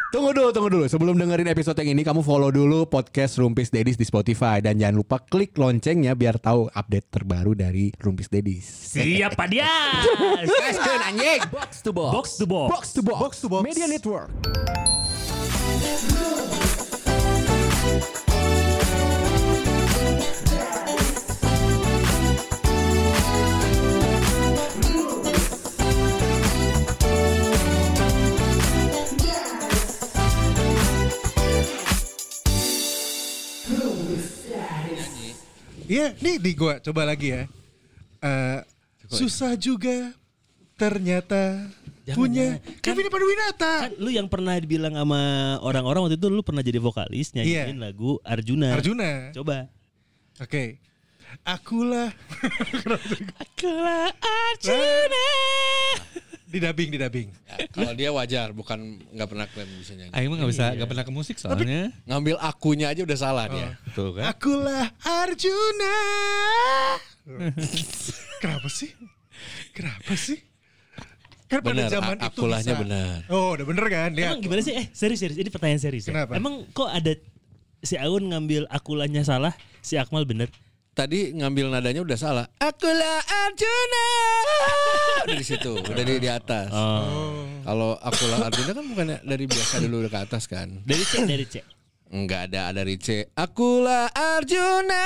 Tunggu dulu. Sebelum dengerin episode yang ini, kamu follow dulu podcast Rumpis Dedis di Spotify. Dan jangan lupa klik loncengnya biar tahu update terbaru dari Rumpis Dedis. Siap Pak Dia. Gaskeun anjing. Box to box. Media Network. Iya, nih di gua coba lagi ya. Susah juga ternyata punya Kevin Panduwinata. Kan lu yang pernah dibilang sama orang-orang waktu itu lu pernah jadi vokalis nyanyiin lagu Arjuna. Coba. Oke. Akulah Arjuna. Didubbing. Ya, kalau dia wajar, bukan nggak pernah klaim bisa nyanyi. Aing mah nggak pernah ke musik soalnya. Ngambil akunya aja udah salah dia. Tuh kan. Akulah Arjuna. Kenapa sih? Kan pada Bener, zaman itu akulahnya bisa. benar. Oh, udah bener kan? Lihat. Emang gimana sih? Serius. Ini pertanyaan serius. Kenapa? Ya? Emang kok ada si Aun ngambil akulanya salah, si Akmal bener? Tadi ngambil nadanya udah salah. Akulah Arjuna. Udah di situ, udah di atas. Kalau akulah Arjuna kan bukan dari biasa dulu udah ke atas kan. Dari C. Enggak ada dari C. Akulah Arjuna.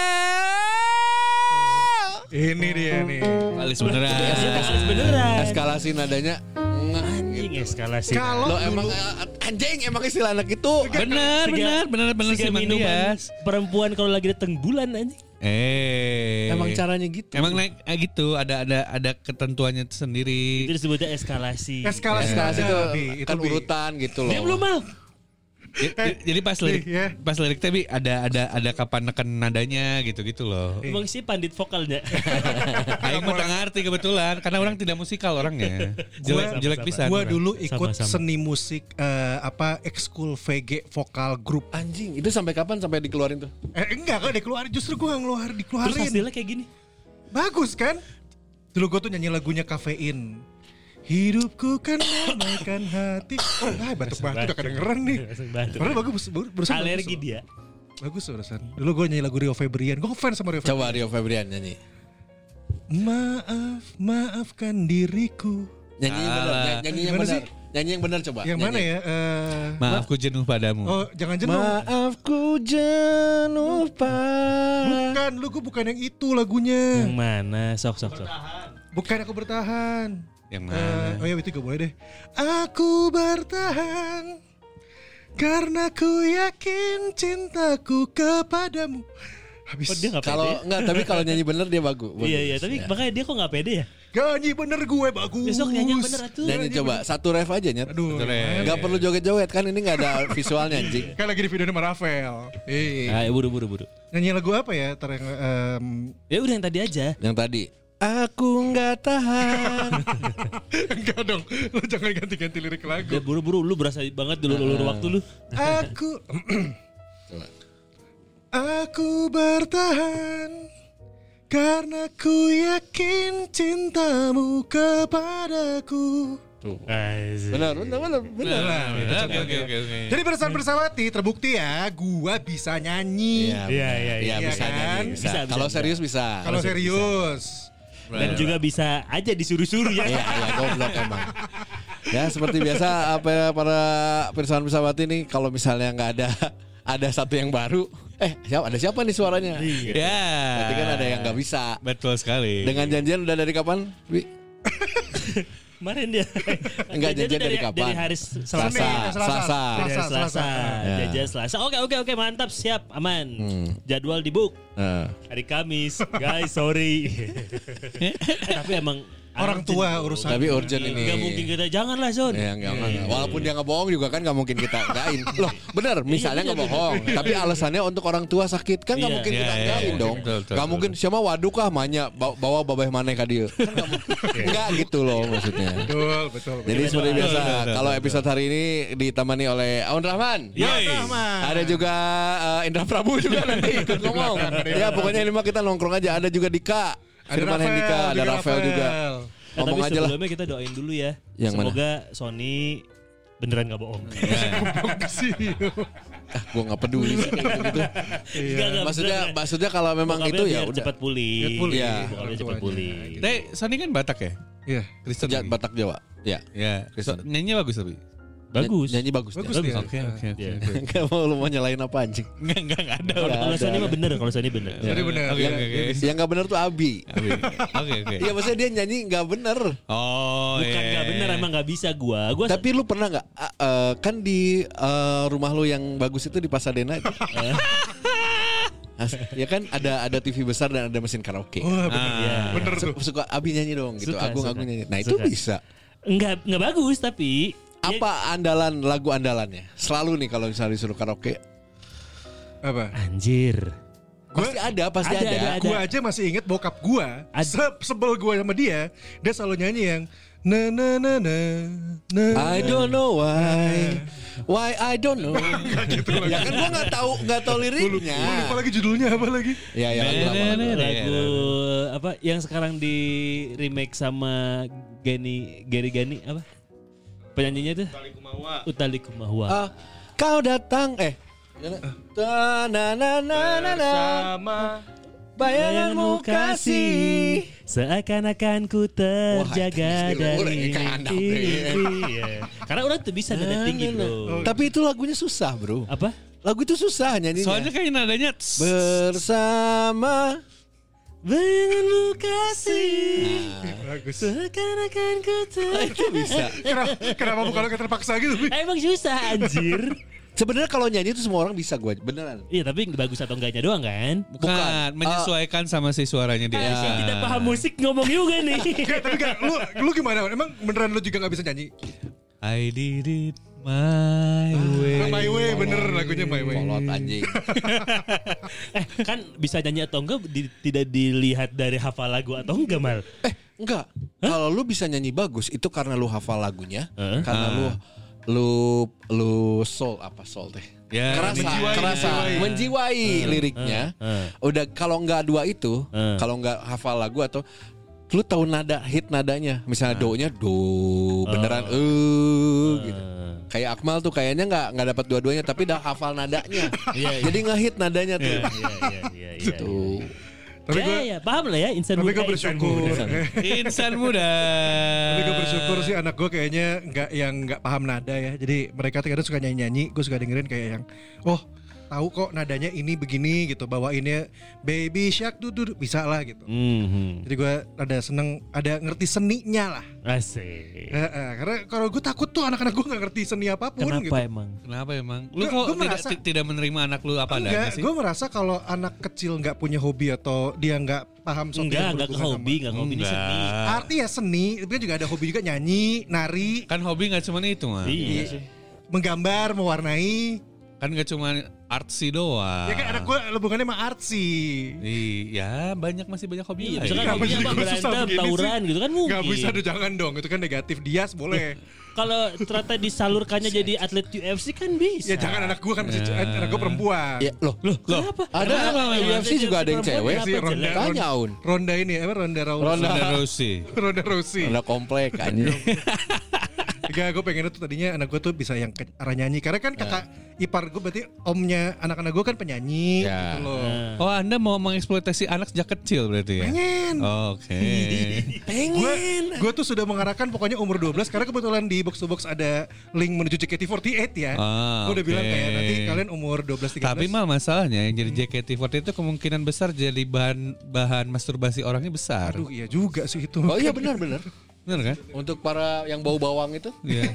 Ini dia nih. Valis beneran. Beneran. Eskalasi nadanya Anjing eskalasi. Kalau lo emang anjing emang istilah anak itu. Bener si Mang Dias. Perempuan kalau lagi dateng bulan anjing. Emang caranya gitu. Emang naik gitu ada ketentuannya sendiri. Itu disebutnya eskalasi. Eskalasi itu kan urutan gitu loh. Dia belum mau. Jadi pas lirik tapi ada kapan neken nadanya gitu loh. Emang sih pandit vokalnya. Aing mah tak ngerti kebetulan karena orang tidak musikal orangnya. Jelek pisan. Gua dulu ikut Sama-sama. seni musik ekskul VG vokal grup. Anjing, itu sampai kapan sampai dikeluarin tuh? Enggak kan dikeluarin, justru gua nggak Terus dikeluarin. hasilnya kayak gini. Bagus kan? Dulu gua tuh nyanyi lagunya Kafein. Hidupku kan damaikan hati. Batuk-batuk udah kedengeran nih. Padahal bagus, barusan Alergi bagus. dia. Bagus barusan. Dulu gue nyanyi lagu Rio Febrian. Gue fans sama Rio Febrian. Coba Rio Febrian nyanyi. Maafkan diriku. Nyanyi yang benar, nyanyi yang Gimana benar. sih? Nyanyi yang benar coba. Yang nyanyi. mana ya? Maaf ku jenuh padamu. Oh, jangan jenuh. Maafku jenuh Bukan, gue bukan yang itu lagunya. Yang mana? Sok. Bukan Aku Bertahan. Yang mana? Oh ya itu gak boleh deh. Aku bertahan karena ku yakin cintaku kepadamu. Habis. Oh, dia nggak pede. Kalau enggak, tapi kalau nyanyi bener dia bagus. Iya, tapi makanya dia kok nggak pede ya? Nyanyi bener gue bagus. Besok nyanyi yang bener atuh. Nyanyi coba satu ref aja nyet. Aduh. Enggak perlu joget-joget kan ini enggak ada visualnya anjing. Kan lagi di video sama Rafael. Buru. Nyanyi lagu apa ya? Ya udah yang tadi aja. Yang tadi aku enggak tahan. Enggak dong. Lu jangan ganti-ganti lirik lagu. Ya buru-buru lu berasa banget dulu waktu lu. Aku Coba. Aku bertahan karena ku yakin cintamu kepadaku. Tuh. Bener. Benar. Oke. Jadi Bersama Bersawati terbukti ya, gua bisa nyanyi. Iya, bisa kan? nyanyi. Bisa. Bisa. Kalau serius bisa. Kalau serius. Dan juga bisa aja disuruh-suruh ya. Iya, goblok emang. Ya seperti biasa apa ya, para Pirsawan Bersawati nih kalau misalnya nggak ada satu yang baru, ada siapa nih suaranya? Ya. Berarti kan ada yang nggak bisa. Betul sekali. Dengan janjian udah dari kapan? Wi? Kemarin dia. Enggak, janjian dari kapan? Dari hari Selasa. Dari hari Selasa. Ya. Janjian Selasa. Oke, mantap, siap, aman. Jadwal di book. Hari Kamis. Guys, sorry. Tapi emang Orang tua urusan. Tapi urgent ini. Gak mungkin kita janganlah Son. Ya enggak. Walaupun dia ngebohong juga kan enggak mungkin kita enggakin. Loh, benar, misalnya Iya, ngebohong, tapi alasannya untuk orang tua sakit kan enggak Iya. mungkin kita Iya, enggakin iya, dong. betul. Enggak mungkin siapa waduk kah manya bawa babeh maneh ka dieu. Kan enggak mungkin. Enggak gitu loh maksudnya. Betul. Jadi seperti biasa, betul. kalau episode hari ini ditemani oleh Aun Rahman. Ada juga Indra Prabu juga nanti ikut ngomong. Ya pokoknya ini mah kita nongkrong aja. Ada juga Dika, Firman Hendika, ada Rafael juga. Tapi Ngomong aja lah. sebelumnya kita doain dulu ya. Yang Semoga Sony beneran nggak bohong. Gue nggak peduli sih kayak gitu. Maksudnya kalau memang bokapnya itu ya biar udah. cepat pulih. Iya. Bokapnya cepat pulih. Tapi Sony kan Batak ya? Iya. Kristen. Batak Jawa. Ya. Ya. Nyanyinya bagus tapi. Bagus. Nyanyi bagus. Dia. Oke. Gak mau lu mau nyalain apa anjing? Enggak ada. Kalau Sony mah bener, kalau Sony bener. Jadi benar. Oke. Yang gak bener tuh Abi. Oke. Iya maksudnya dia nyanyi gak bener. Oh, Bukan nggak bener, emang nggak bisa gua. Tapi lu pernah gak? Kan di rumah lu yang bagus itu di Pasadena itu. Ya kan ada TV besar dan ada mesin karaoke. Bener tuh. Suka Abi nyanyi dong gitu. Suka. Aku nyanyi. Nah itu bisa. Nggak bagus tapi. Apa lagu andalannya? Selalu nih kalau misalnya disuruh karaoke. Apa? Anjir. Pasti ada. Gua aja masih inget bokap gua. Sebel gua sama dia selalu nyanyi yang na na na na na. I don't know why I don't know. Gitu Ya kan gua nggak tahu liriknya. Gua lupa lagi judulnya apa lagi. Ya Lagu apa yang sekarang di remake sama Gary Gani apa? Penyanyinya tuh Utali Kumawa. Kau datang na sama bayanganmu kasih seakan-akan ku terjaga dari Wah, mimpi. Karena orang tuh bisa nada tinggi bro. Tapi itu lagunya susah bro. Apa? Lagu itu susah nyanyinya. Soalnya kayak nadanya bersama bayanganmu kasih Bagus. seakan-akan ku itu bisa. Kenapa bukan lo terpaksa gitu? Emang susah anjir. Sebenarnya kalau nyanyi itu semua orang bisa gue beneran. Iya tapi bagus atau enggaknya doang kan? bukan menyesuaikan sama si suaranya dia. Tidak paham musik ngomong juga nih. Tapi lu gimana? Emang beneran lu juga gak bisa nyanyi? I did it my way. My Way bener lagunya My Way. Kolot anjing. Kan bisa nyanyi atau enggak tidak dilihat dari hafal lagu atau enggak Mal? Enggak. Kalau lu bisa nyanyi bagus itu karena lu hafal lagunya, karena lu soul teh. Ya, menjiwai liriknya. Udah kalau enggak dua itu, kalau enggak hafal lagu atau lu tahu hit nadanya, misalnya do-nya do beneran gitu. Kayak Akmal tuh kayaknya nggak dapat dua-duanya tapi udah hafal nadanya. Jadi ngehit nadanya tuh. Gitu. Tapi ya, paham lah ya insan muda. Tapi gue bersyukur. Insan muda. Tapi gue bersyukur sih anak gue kayaknya nggak paham nada ya. Jadi mereka kadang suka nyanyi, gue suka dengerin kayak yang tahu kok nadanya ini begini gitu, bawainnya baby shark tuh bisa lah gitu. Jadi gue ada ngerti seninya lah. Asik. Karena kalau gue takut tuh anak-anak gue nggak ngerti seni apapun. Kenapa gitu. Kenapa emang? Lu kok tidak menerima anak lu apa adanya sih? Gue merasa kalau anak kecil nggak punya hobi atau dia nggak paham soal nggak ke hobi ini seni. Artinya seni, itu kan juga ada hobi juga nyanyi, nari. Kan hobi nggak cuma itu mah. Iya. Menggambar, mewarnai. Kan gak cuma artsy doang. Ya kan anak gue hubungannya sama artsy. Iya, masih banyak hobi. Iya, misalkan hobinya apa berantem, tawuran gitu kan mungkin. Gak bisa tuh, jangan dong, itu kan negatif. Dias boleh. Kalau ternyata disalurkannya jadi atlet UFC kan bisa. Ya jangan anak gue kan masih anak gue perempuan. Ya, loh. Kenapa? Ada UFC juga ada yang cewek sih, Tanya Un. Ronda ini apa Ronda Rousey. Ronda komplek anjing. Enggak, gue pengen tuh tadinya anak gue tuh bisa yang ke arah nyanyi. Karena kan kakak ipar gue berarti omnya anak-anak gue kan penyanyi gitu loh. Oh, Anda mau mengeksploitasi anak sejak kecil berarti ya? Pengen. Oke. Pengen. Gue tuh sudah mengarahkan pokoknya umur 12 karena kebetulan di box to box ada link menuju JKT48 ya. Gue udah bilang kayak nanti kalian umur 12-13. Tapi mal masalahnya yang jadi JKT48 itu kemungkinan besar jadi bahan masturbasi orangnya besar. Aduh iya juga sih itu. Oh iya benar. Bener kan? Untuk para yang bau bawang itu. Iya.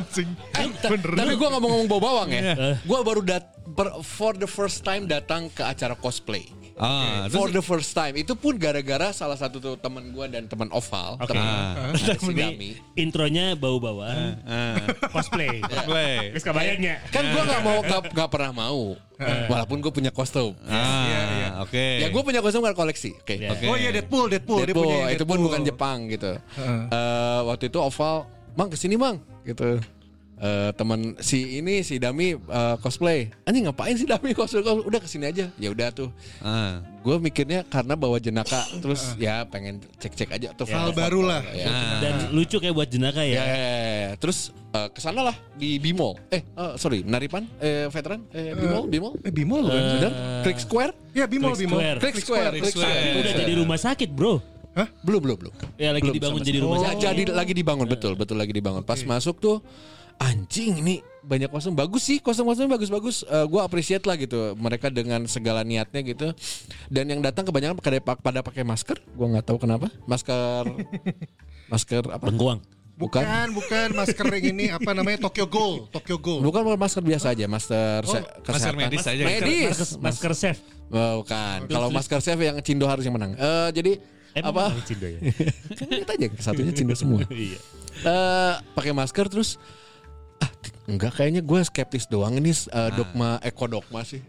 Tapi gue gak mau ngomong bau bawang ya. Gue baru for the first time datang ke acara cosplay. For the first time. Itu pun gara-gara salah satu tuh teman gue dan teman Oval. Si Dami. Intronya bau bawang. Cosplay. Terus kebayangnya. Kan gue gak pernah mau. Walaupun gue punya kostum. Oke. Ya gue punya kostum karena koleksi. Oh iya Deadpool. Dia punya itu pun bukan Jepang gitu. Waktu itu Oval, Mang kesini Mang gitu. Teman si Dami cosplay. Anjing ngapain sih Dami cosplay? Udah kesini aja. Ya udah tuh. Gue mikirnya karena bawa jenaka terus ya pengen cek aja tuh hal baru lah. Dan lucu kayak buat jenaka ya. Terus kesana lah di Bimol. Sorry, Naripan, veteran, Bimol. Bimol kan? Benar? Creek Square? Ya Bimol. Creek Square. Itu udah jadi rumah sakit, bro. Hah? Belum. Ya lagi dibangun jadi rumah sakit. Jadi lagi dibangun, betul lagi dibangun. Pas masuk tuh anjing ini banyak kostum bagus sih, kostum-kostumnya bagus-bagus. Gue appreciate lah gitu mereka dengan segala niatnya gitu. Dan yang datang kebanyakan pada pakai masker. Gue nggak tahu kenapa. Masker apa? Bengkuang. Bukan masker yang ini apa namanya Tokyo Gold. Bukan masker biasa aja, masker masker medis aja. Masker chef. Bukan. Kalau masker chef yang Cindo harus yang menang. Jadi apa? Cindo ya. Kan lihat aja satunya Cindo semua. Iya. Pakai masker terus enggak kayaknya gue skeptis doang ini ekodogma sih.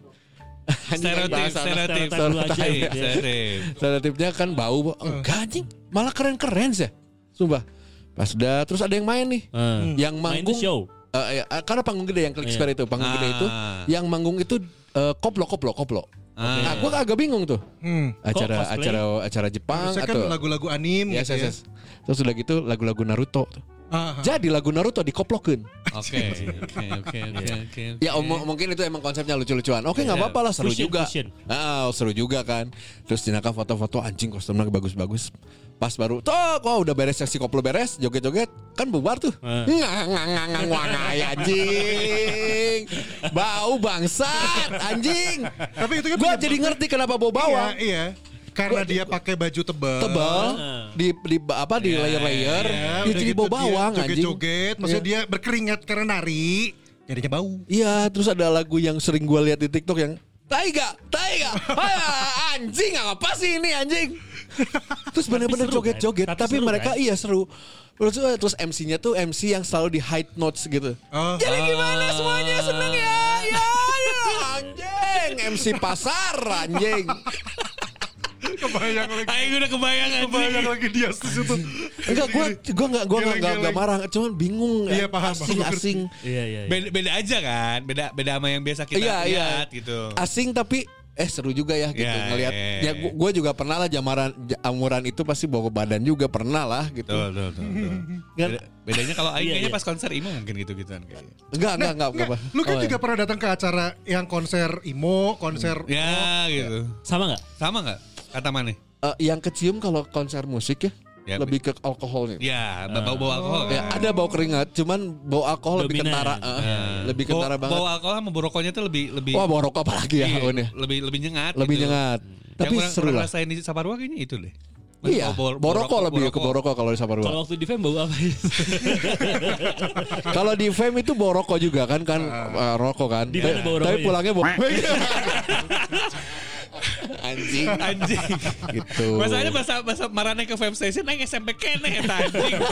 Stereotipnya kan bau. Enggak anjing, malah keren-keren sih. Sumpah. Pas udah terus ada yang main nih. Yang manggung show. Karena panggung gede yang Click Square itu, panggung gede itu yang manggung itu koplo. Nah, gue agak bingung tuh. Acara Jepang harusnya atau kan lagu-lagu anime yes, gitu ya. yes. Terus udah gitu lagu-lagu Naruto tuh. Jadi lagu Naruto dikoplokin. Oke. Ya mungkin itu emang konsepnya lucu-lucuan. Oke, nggak apa-apa lah, seru juga. Seru juga kan. Terus Dinaka foto-foto anjing kostumnya bagus-bagus. Pas baru udah beres seksi koplo beres, joget-joget kan bubar tuh. Ngang anjing. Bau bangsat anjing. Tapi itu kan gua jadi ngerti kenapa bau bawang. Iya. Karena dia pakai baju tebal di layer-layer, ya, jadi bau bawang anjing. Joget-joget, maksudnya dia berkeringat karena nari, jadinya bau. Iya, terus ada lagu yang sering gue lihat di TikTok yang Taiga, anjing apa sih ini anjing? Terus bener-bener joget-joget, tapi mereka kan? seru. Terus MC-nya tuh MC yang selalu di high notes gitu. Jadi gimana semuanya seneng ya anjing, MC pasar anjing. Kebayang lagi dia di situ. Enggak, gue enggak marah, cuman bingung. Iya, paham. Asing. Iya. Beda aja kan, beda sama yang biasa kita lihat gitu. Asing tapi seru juga ya gitu ngelihat. Ya gue juga pernah lah amuran itu pasti bawa ke badan juga pernah lah gitu. Tuh. Bedanya kalau Aing kayaknya pas konser emo mungkin gitu-gituan kayaknya. Enggak. Lu kan juga pernah datang ke acara yang konser emo, konser gitu. Sama nggak? Kata mana? Yang kecium kalau konser musik ya lebih ke alkoholnya. Ya, bau alkohol. Ya, ada bau keringat, cuman bau alkohol lebih kentara. Lebih kentara banget. Bau alkohol sama bau rokoknya tuh lebih. Wah, bau rokok apalagi ya. Lebih nyengat. Nyengat. Tapi seru lah. Yang rasain di Saparua kayaknya itu deh. Iya, bau rokok lebih ke bau rokok kalau di Saparua. Kalau waktu di Fame bau apa? Kalau di Fame itu bau rokok juga kan rokok kan. Tapi pulangnya bau. Anjing gitu. Masalahnya bahasa marane ke Fame Station nang SMP kene eta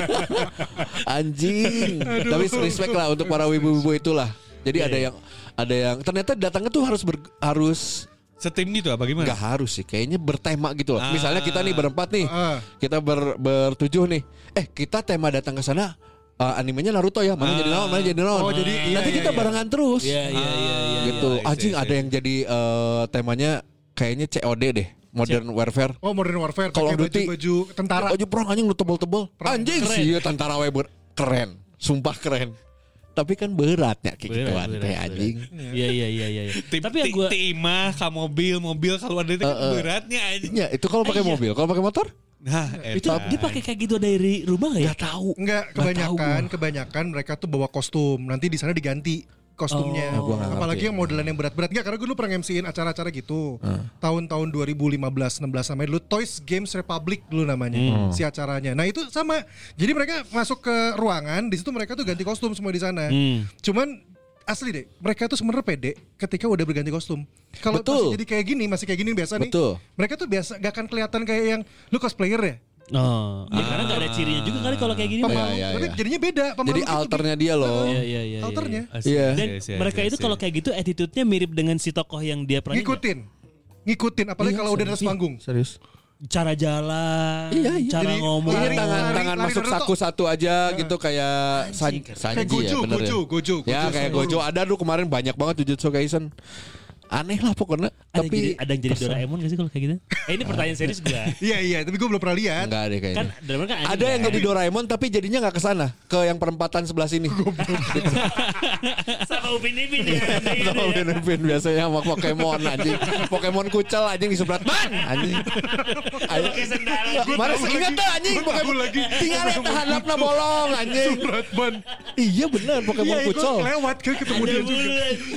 anjing. Tapi respect lah untuk para wibu-wibu itulah. Jadi ada yang ternyata datangnya tuh harus setim gitu apa gimana? Gak harus sih, kayaknya bertema gitu loh. Misalnya kita nih berempat nih, kita bertujuh nih. Kita tema datang ke sana. Animenya Naruto ya, mana jadi naon. Oh jadi nanti kita barengan terus. Iya. Gitu. Anjing ada yang jadi temanya kayaknya COD deh, Modern Warfare. Oh, Modern Warfare. Kalau baju tentara. Baju perang anjing lu tebel-tebel. Anjing sih tentara we keren. Sumpah keren. Tapi kan beratnya kayak gituan kayak anjing. Iya. Tapi yang gua timah ka mobil kalau ada itu beratnya anjing. Ya, itu kalau pakai mobil, kalau pakai motor? Nah, itu dia pakai kayak gitu dari rumah nggak ya? Gak tahu. Enggak, kebanyakan mereka tuh bawa kostum. Nanti di sana diganti kostumnya. Apalagi yang modelan yang berat-berat. Enggak, karena gue dulu pernah MC-in acara-acara gitu. Tahun-tahun 2015-16 namanya dulu Toys Games Republic dulu namanya si acaranya. Nah, itu sama. Jadi mereka masuk ke ruangan, di situ mereka tuh ganti kostum semua di sana. Cuman asli deh, mereka tuh sebenarnya pede ketika udah berganti kostum. Kalau masih jadi kayak gini biasa nih. Mereka tuh biasa gak akan kelihatan kayak yang lu cosplayer ya. Karena gak ada cirinya juga kali kalau kayak gini. Tapi jadinya beda. Jadi alternya dia loh. Iya. Alternya. Dan mereka itu kalau kayak gitu attitude-nya mirip dengan si tokoh yang dia pernah ngikutin. Apalagi kalau udah di panggung. Serius. Cara jalan, cara jadi, ngomong, tangan masuk saku satu aja gitu kayak Sanji ya bener Gojo. Ya kayak Gojo ada tuh kemarin banyak banget Jujutsu Kaisen. Aneh lah pokoknya. Tapi ada yang jadi Doraemon gak sih kalau kayak gitu? Ini pertanyaan serius gue. Iya, tapi gue belum pernah lihat. enggak deh kayaknya. Kan Doraemon kan Ada yang jadi Doraemon tapi jadinya nggak ke sana, ke yang perempatan sebelah sini. sama Upin Ipin ya. Sama Upin biasanya sama Pokemon anjing. Pokemon kucel anjing disebrat ban anjing. Pakai sendal. Mana ingat tuh anjing Pokemon lagi. Tinggal lihat handapna bolong anjing. Subratman. Iya benar Pokemon Iya, kucel. gue lewat kan ketemu dia juga.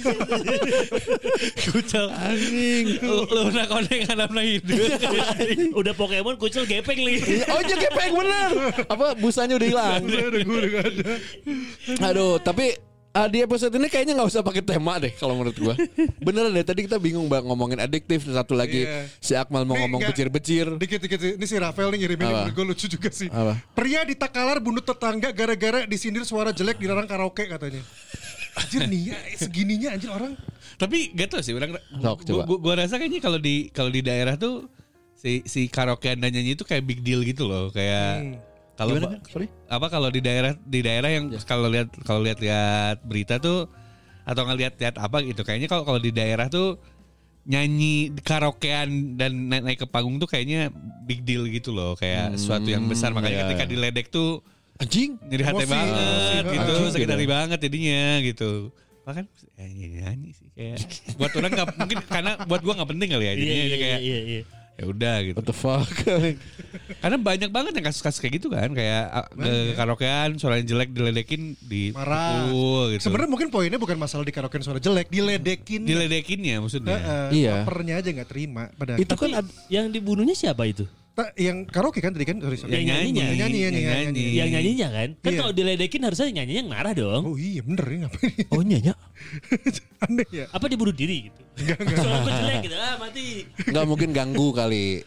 Kucel anjing. Lu udah koneng handapna hidup. Udah Pokemon kucel gepeng lagi. Oh iya gepeng bener. Apa busanya udah hilang. Gue udah gak ada. Aduh tapi di episode ini kayaknya nggak usah pakai tema deh kalau menurut gua. Beneran deh tadi kita bingung banget ngomongin adiktif. Satu lagi si Akmal mau ngomong becir-becir. Dikit-dikit ini si Rafael nih ngirimin menurut gue lucu juga sih. Apa? Pria di Takalar bunuh tetangga gara-gara disindir suara jelek dilarang karaoke katanya. Anjir nih ya segininya anjir orang. Tapi gak tau sih orang. Sok, coba. Gua rasa kayaknya kalau di daerah tuh si karaokean dan nyanyi itu kayak big deal gitu loh, kayak kalau apa kalau di daerah yang kalau lihat berita tuh atau ngelihat apa gitu, kayaknya kalau di daerah tuh nyanyi karaokean dan naik ke panggung tuh kayaknya big deal gitu loh, kayak sesuatu yang besar, makanya ketika diledek tuh anjing nyeri hati Emosi. banget gitu, Anjing, sakit hati gitu. banget jadinya gitu. Bahkan nyanyi sih kayak buat orang nggak mungkin, karena buat gua nggak penting kali ya, jadinya kayak Iya. ya udah gitu. what the fuck. Karena banyak banget yang kasus-kasus kayak gitu kan, kayak karaokean suaranya jelek diledekin di Marah. pukul gitu. Sebenarnya mungkin poinnya bukan masalah di karaoke suara jelek, diledekinnya maksudnya. Iya. Bapernya aja nggak terima. Pada Itu kan Yang dibunuhnya siapa itu? yang karaoke kan tadi kan sorry. Yang nyanyinya. Nyanyi. Yang nyanyinya kan? Kan Iya. kalau diledekin harusnya nyanyinya yang marah dong. Oh iya bener ya ngapain? oh nyanya. Aneh ya. Apa dia bunuh diri gitu? Soalnya gue jelek gitu, mati. Nggak mungkin ganggu kali.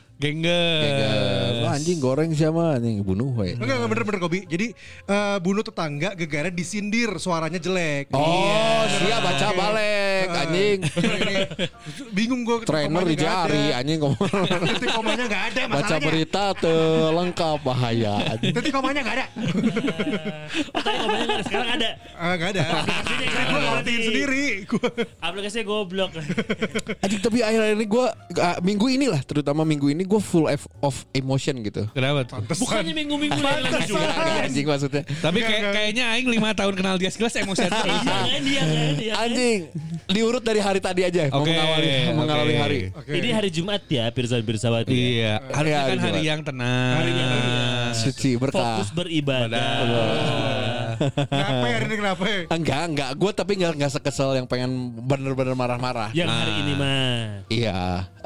Gengges. Wah, anjing goreng siapa anjing bunuh we. Enggak bener Kobi. Jadi bunuh tetangga gara-gara disindir suaranya jelek. Oh, siap baca balik anjing. Ini, bingung gue. Trainer di jari anjing ngomong. Titik komanya nggak ada Baca masalahnya. berita lengkap bahaya. anjing. Titik komanya nggak ada. Tadi ngomongnya nggak ada, sekarang ada. Nggak ada. Aplikasinya Gue ganti. ngertiin sendiri. Aplikasinya goblok. Anjing tapi akhir-akhir ini gue minggu inilah terutama minggu ini gue full of emotion gitu. Kenapa tuh? Bukannya minggu-minggu yang lagi juga. Enggak, anjing maksudnya. Tapi kayaknya aing 5 tahun kenal dia sekilas emosian terus. Iya kan. Anjing diurut dari hari tadi aja mau Oke, mengawali oke. hari. Oke. Ini hari Jumat ya, Pirsawati. Iya, hari Hari kan hari Jumat. yang tenang. Hari yang Suci berkah. Fokus beribadah. Kenapa hari ini kenapa? Enggak. Gue tapi enggak sekesel yang pengen bener-bener marah-marah. Yang hari ini mah. Iya.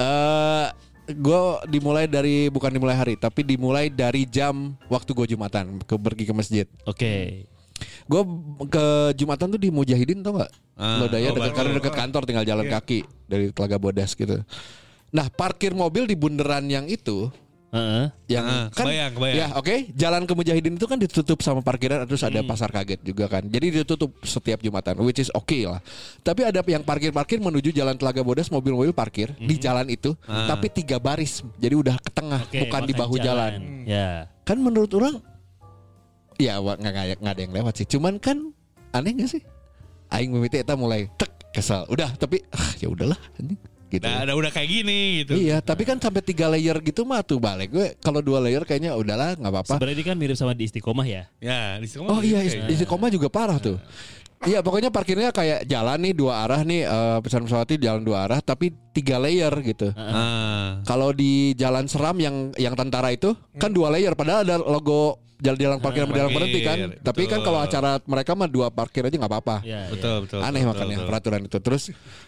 Gue bukan dimulai hari, tapi dimulai dari jam waktu gue Jumatan pergi ke masjid. Oke. Gue ke Jumatan tuh di Mujahidin tau nggak? Lodaya baru. dekat kantor, tinggal jalan kaki dari Telaga Bodas gitu. Nah parkir mobil di bundaran yang itu. Yang kan kebayang. ya oke, jalan ke Mujahidin itu kan ditutup sama parkiran, terus ada pasar kaget juga kan, jadi ditutup setiap Jumatan, which is oke lah. Tapi ada yang parkir menuju jalan Telaga Bodas, mobil-mobil parkir di jalan itu, tapi 3 baris, jadi udah ke tengah, Oke, bukan di makan bahu jalan. Ya. Kan menurut orang, ya nggak ada yang lewat sih, cuman kan aneh nggak sih? Aing mimiti eta mulai kesal, udah tapi ya udahlah anjing. Gitu. Nah, udah kayak gini gitu. Iya, tapi kan sampai 3 layer gitu mah tuh balik gue. Kalau 2 layer kayaknya udahlah nggak apa-apa. Sebenarnya ini kan mirip sama di Istiqomah ya. Ya, di Oh iya, Istiqomah juga parah tuh. Iya, pokoknya parkirnya kayak jalan nih 2 arah nih, Pirsawati jalan 2 arah tapi 3 layer gitu. Kalau di jalan Seram yang tentara itu kan 2 layer, padahal ada logo jalan parkir sama jalan berhenti kan. Betul. Tapi kan kalau acara mereka mah 2 parkir aja nggak apa-apa. Ya, Betul. Aneh makanya peraturan itu. Terus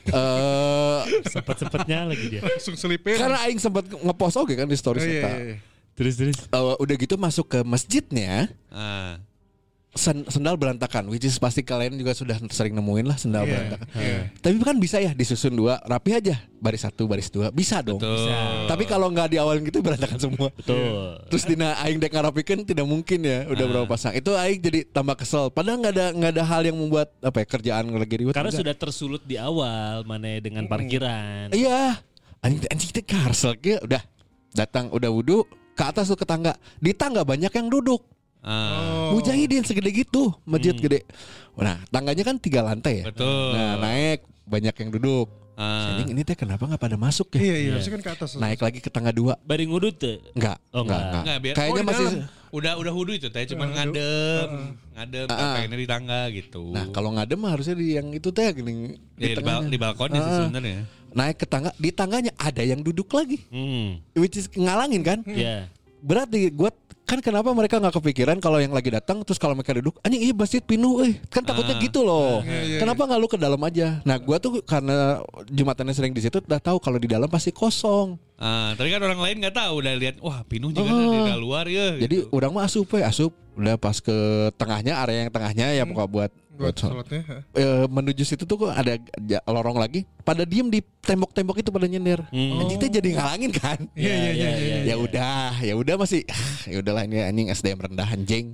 Sempet-sempetnya lagi dia. Langsung selipin. karena aing sempat ngepost oke kan di stories Oh, kita. iya. Terus. Udah gitu masuk ke masjidnya, Ah. sendal berantakan, which is pasti kalian juga sudah sering nemuin lah sendal Iya, berantakan. iya. Tapi kan bisa ya disusun 2, rapi aja, baris 1, baris 2, bisa dong. Betul. Tapi kalau nggak diawalin gitu berantakan semua. Betul. Terus dina aing dek ngarapikan tidak mungkin ya, udah berapa pasang. Itu aing jadi tambah kesel. Padahal nggak ada hal yang membuat apa ya, kerjaan lagi ribet. Karena enggak. sudah tersulut di awal mana dengan parkiran. Iya. Anjing teh karsel ge udah datang udah wudu ke atas tuh ke tangga. Di tangga banyak yang duduk. Mujahidin segede gitu, masjid gede. Nah, tangganya kan 3 lantai ya. Betul. Nah, naik banyak yang duduk. Anjing ini teh kenapa nggak pada masuk ya? Iya, harusnya kan ke atas. Naik lagi ke tangga 2. Bari ngudut tuh. Enggak. Biar, Kayaknya masih udah hudu itu teh cuman ngadem pengennya di tangga gitu. Nah, kalau ngadem mah harusnya di yang itu teh gini di balkonnya sih sebenarnya. Naik ke tangga, di tangganya ada yang duduk lagi. Which is ngalangin kan? Iya. Berarti gue kan kenapa mereka nggak kepikiran kalau yang lagi datang terus kalau mereka duduk anjing iya masjid pinuh kan takutnya gitu loh. Kenapa nggak lu ke dalam aja? Nah gue tuh karena jumatannya sering di situ udah tahu kalau di dalam pasti kosong. Tapi kan orang lain nggak tahu udah lihat wah pinuh juga di luar ya. Jadi gitu. orang mah asup udah pas ke tengahnya area yang tengahnya ya buat sholatnya. Menuju situ tuh kok ada lorong lagi. Pada diem di tembok-tembok itu pada nyender. Anjing teh jadi ngalangin kan? Iya. Ya udah masih ya udahlah ini anjing SDM rendah anjing.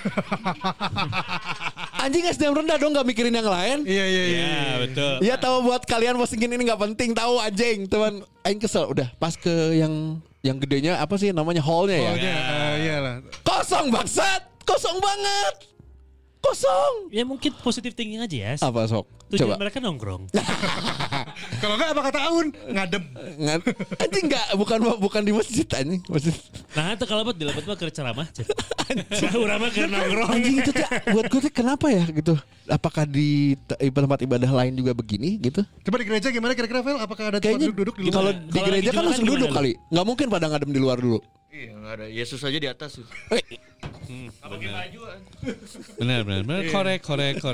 Anjing SDM rendah dong nggak mikirin yang lain. Iya betul. Ya tahu buat kalian postingin ini nggak penting tahu anjing teman. Aing kesel udah pas ke yang gedenya apa sih namanya hallnya ya? Iyalah. Kosong bangsat, kosong banget. Kosong. Ya mungkin positive thinking aja ya. Apa sok? Tujuan Coba. mereka nongkrong. Kalau enggak apa kata Aun? Ngadem. Anjing enggak bukan di masjid anjing. Masjid. Nah itu kalau buat dilepet mah ke ceramah. Urang mah ke nongkrong. Anjing itu teh buat gue teh kenapa ya gitu? Apakah di tempat ibadah lain juga begini gitu? Coba di gereja gimana kira-kira Vel? Apakah ada tempat Kayaknya duduk di luar? kalau di gereja kan langsung duduk kali. Enggak mungkin pada ngadem di luar dulu. Iya nggak ada. Yesus aja di atas. Benar. Korek.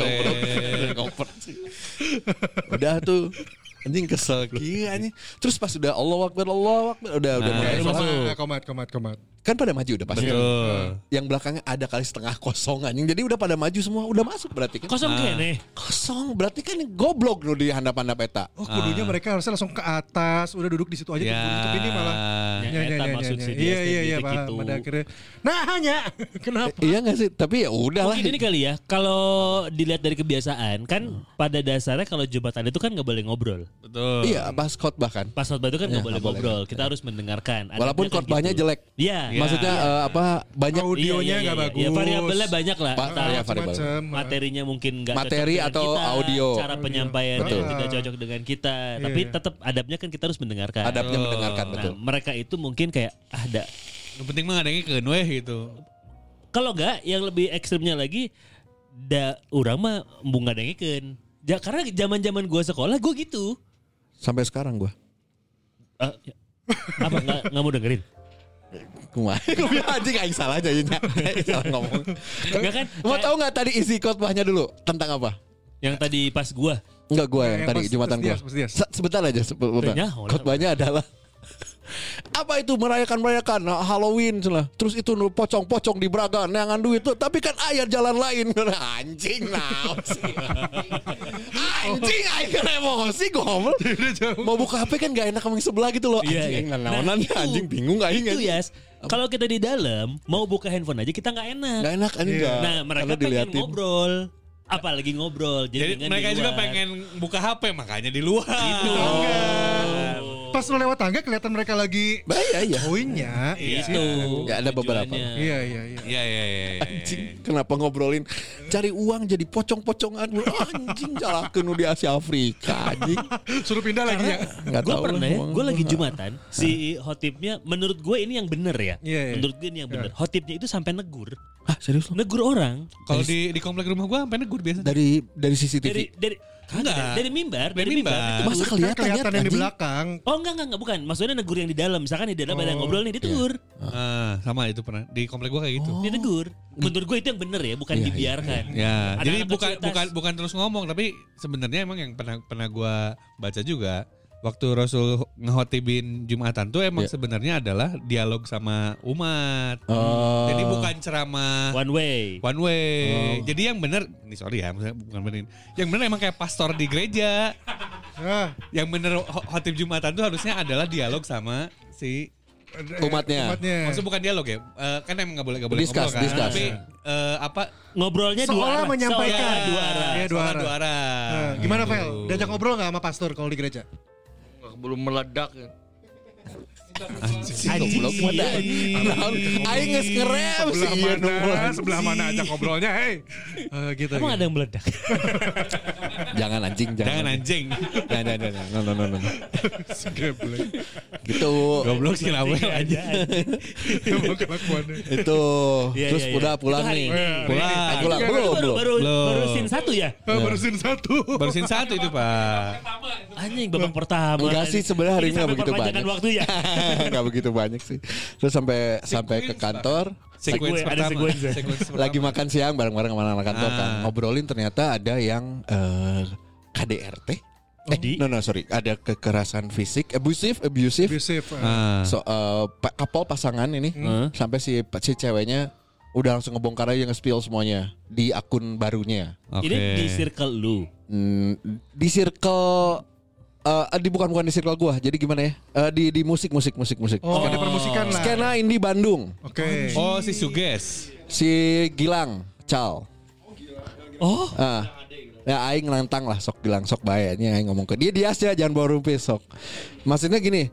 Udah tuh anjing kesel gila anjing. Terus pas udah Allahu Akbar udah mulai Komat. kan pada maju udah pasti. Betul. Yang belakangnya ada kali setengah kosong anjing. Jadi udah pada maju semua, udah masuk berarti kan. Kosong kene. Kosong berarti kan goblok lu di handap-handap eta. Oh kudunya mereka harusnya langsung ke atas. Udah duduk di situ aja. Tutup ini malah. Eta maksud si dia. Iya paham. Pada akhirnya. Nah hanya kenapa? Iya gak sih? Tapi ya udahlah. Mungkin ini kali ya. Kalau dilihat dari kebiasaan kan pada dasarnya kalau Jumatan itu kan nggak boleh ngobrol. Betul. Iya pas khotbah kan. Pas khotbah itu kan nggak boleh ngobrol. Kita harus mendengarkan. Walaupun Adabnya kan khotbahnya gitu. jelek. Iya. Maksudnya banyak Audionya nggak bagus. Ya variabelnya banyak lah. Macam-macam. Materinya mungkin nggak Materi cocok dengan atau kita, audio. cara penyampaiannya Betul. tidak cocok dengan kita. Tapi tetap adabnya kan kita harus mendengarkan. Adabnya mendengarkan Nah, betul. mereka itu mungkin kayak ada. Yang penting mah ngadengin ke weh gitu. Kalau enggak yang lebih ekstrimnya lagi urang mah embung ngadengikeun. Karena zaman-zaman gua sekolah gua gitu. Sampai sekarang gua. Apa enggak mau dengerin? Kumaha? Anjing aing salah aja salah ngomong. Enggak kan? Mau tahu enggak tadi isi khotbahnya dulu tentang apa? Yang tadi pas gua. Enggak gua yang tadi pas Jumatan gua. Dias. Sebentar aja sebentar. Khotbahnya adalah apa itu merayakan Halloween lah. Terus itu pocong-pocong di Braga neangan duit tuh. Tapi kan ayah jalan lain. Anjing naon sih. Anjing aing emosi goblok. Mau buka HP kan gak enak sama yang sebelah gitu loh. Anjing naonan anjing bingung aing. Itu ya. Kalau kita di dalam mau buka handphone aja kita nggak enak. Gak enak anjing. Nah mereka pengen ngobrol. Apalagi ngobrol. Jadi mereka juga pengen buka HP makanya di luar. Itu. Pas lo lewat tangga kelihatan mereka lagi poinnya itu. Ya ada beberapa. Iya. Anjing kenapa ngobrolin cari uang jadi pocong-pocongan anjing jalahkeun nu di Asia Afrika anjing. Suruh pindah lagi ya. Gue pernah ya, gue lagi Jumatan, si khotibnya menurut gue ini yang bener ya. Iya. Menurut gue ini yang bener. Khotibnya itu sampai negur. Ah serius lo? Negur orang. Kalau di komplek rumah gua sampai negur biasa. Dari CCTV. Dari mimbar. Masa kelihatan yang di belakang. Oh enggak bukan. Maksudnya negur yang di dalam. Misalkan di dalam ada yang ngobrol nih ditegur. Sama itu pernah di komplek gua kayak gitu. Ditegur. Menurut gue itu yang bener ya, bukan dibiarkan. Ya, jadi Anak-anak bukan terus ngomong tapi sebenarnya emang yang pernah gua baca juga waktu Rasul ngehotibin Jumatan tuh emang sebenarnya adalah dialog sama umat. Jadi bukan ceramah one way. Jadi yang benar, ini sorry ya, bukan benar. Yang benar emang kayak pastor di gereja. Yang benar khotib Jumatan tuh harusnya adalah dialog sama si umatnya. Maksud bukan dialog ya, kan emang nggak boleh Discuss, ngobrol kan. discuss. Tapi ngobrolnya dua arah. Menyampaikan dua arah. Iya, dua arah. Gimana Vel? Diajak ngobrol nggak sama pastor kalau di gereja? Belum meledak ya. Anjing goblok mana? Aing geus ngerem sih Sebelah mana aja ngobrolnya, hei. Gitu. Emang ada yang meledak? Jangan anjing. Jangan. No. Gitu. Goblok sih lawe aja. Emang kelakuannya. Itu. Terus udah pulang nih. Pulang. Belum. Baru scene 1 ya? Baru scene 1. Baru scene 1 itu, Pak. Anjing babak pertama. Enggak sih sebenarnya hari ini enggak begitu banyak. Waktu ya. Enggak begitu banyak sih. Terus sampai ke kantor. Sequence ada pertama. sequence. Lagi makan siang bareng-bareng sama anak kantor kan. Ngobrolin ternyata ada yang KDRT. Sorry. Ada kekerasan fisik, abusive. Couple pasangan ini sampai si ceweknya udah langsung ngebongkar aja, nge-spill semuanya di akun barunya. Ini di circle lu. Di circle bukan di circle gua. Jadi gimana ya? Di musik. Oh, ada permusikan lah. Skena indie Bandung. Oke. Oh, si Suges. Si Gilang, Cal. Oh. Ya aing nantang lah sok Gilang sok bayanya aing ngomong ke dia aja jangan bawa rumpis sok. Maksudnya gini,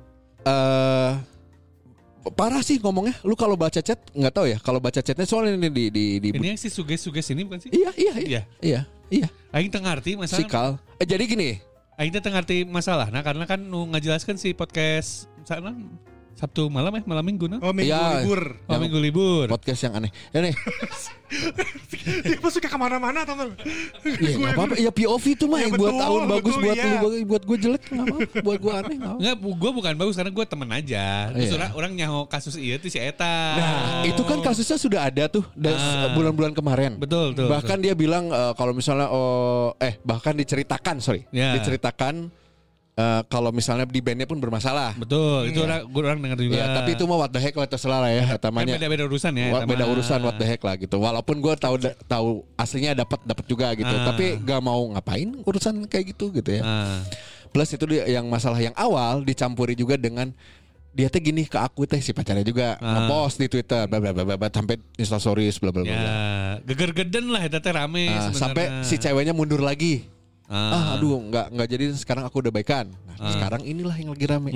parah sih ngomongnya. Lu kalau baca chat nggak tahu ya. Kalau baca chatnya soalnya ini di Ini yang si Suges ini bukan sih? Iya. Aing teu ngarti masalah. Sikal. Jadi gini. Aing teu ngarti masalah. Nah, karena kan nu ngajelaskan si podcast sana Sabtu malam malam Minggu no? Oh, Minggu libur. Oh, Minggu libur. Podcast yang aneh. Ini. Dia masuk ke kemana-mana atau Ya nggak apa-apa. Ya POV itu mah Ya, yang buat betul, tahun bagus betul, buat iya. lu buat gue jelek nggak apa-apa. Buat gue aneh nggak apa-apa. Enggak, gue bukan bagus karena gue temen aja. Terus Iya. orang nyaho kasus iya tuh si Eta. Nah, itu kan kasusnya sudah ada tuh bulan-bulan kemarin. Betul. Bahkan dia bilang kalau misalnya bahkan diceritakan Ya. kalau misalnya di bandnya pun bermasalah. Betul, itu orang dengar juga. Ya, tapi itu mah what the heck lah terserah lah ya Kan tamanya. beda-beda urusan ya. Beda urusan what the heck lah gitu. Walaupun gue tahu aslinya dapat juga gitu. Tapi gak mau ngapain urusan kayak gitu ya. Plus itu yang masalah yang awal dicampuri juga dengan dia teh gini ke aku teh si pacarnya juga nge-post di Twitter bla bla bla sampai Instastories bla bla bla. Ya, geger-geden lah eta teh rame sebenarnya. Sampai si ceweknya mundur lagi. Aduh nggak jadi sekarang aku udah baikan. Nah, sekarang inilah yang lagi rame.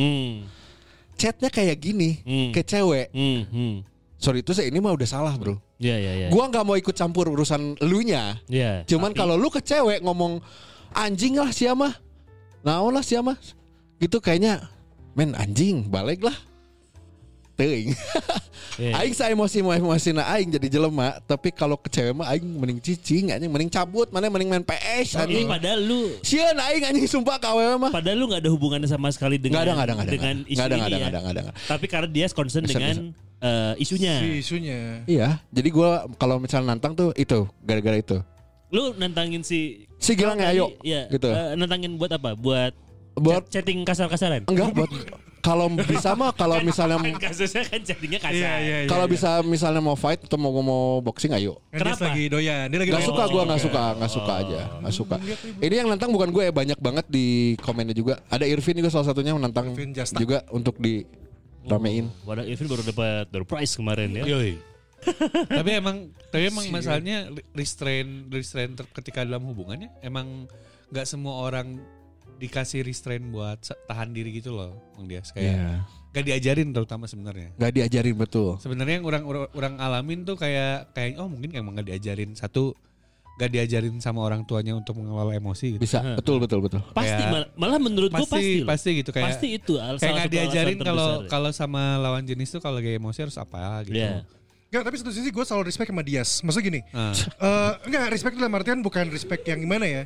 Chatnya kayak gini ke cewek. Sorry itu ini mah udah salah bro. Iya. Gua nggak mau ikut campur urusan elunya. Iya. Cuman kalau lu ke cewek ngomong anjing lah siapa, naon lah siapa, gitu kayaknya men anjing balik lah. Teuing. Aing sa emosi na aing jadi jelema, tapi kalau ke cewek mah aing mending cicing anjing, mending cabut, mana mending main PS anjing. Padahal lu sieun aing anjing sumpah ka awewe mah. Padahal lu enggak ada hubungannya sama sekali dengan isu ini ya. Enggak ada. Tapi karena dia concern dengan isunya. Si isunya. Iya, jadi gua kalau misalnya nantang tuh itu gara-gara itu. Lu nantangin si Gilang ya ayo. Iya. Gitu. Nantangin buat apa? Buat chatting kasar-kasaran? Enggak buat kalau bisa mah kalau misalnya kasusnya kan chattingnya kasar. Iya. kalau bisa misalnya mau fight atau mau boxing ayo. Kenapa? Dia lagi doyan. Dia lagi Gak doyan. suka gue nggak suka aja nggak suka. Ini yang nantang bukan gue ya, banyak banget di komennya juga. Ada Irvin juga salah satunya menantang Irvin Jasta. juga untuk di ramein. Padahal Irvin baru prize kemarin ya. Yoi. tapi emang masalahnya restrain ketika dalam hubungannya emang nggak semua orang dikasih restrain buat tahan diri gitu loh, Bang Dias. Kayak gak diajarin terutama sebenarnya. Gak diajarin betul. Sebenarnya yang orang alamin tuh kayak mungkin emang gak diajarin. Satu, gak diajarin sama orang tuanya untuk mengelola emosi gitu. Bisa, betul. Pasti malah menurut gua pasti gitu kayak. Pasti itu kayak gak diajarin kalau sama lawan jenis tuh kalau lagi emosi harus apa gitu. Yeah. Enggak, tapi satu sisi gue selalu respect sama Dias. Maksudnya gini, enggak respect dalam artian bukan respect yang gimana ya.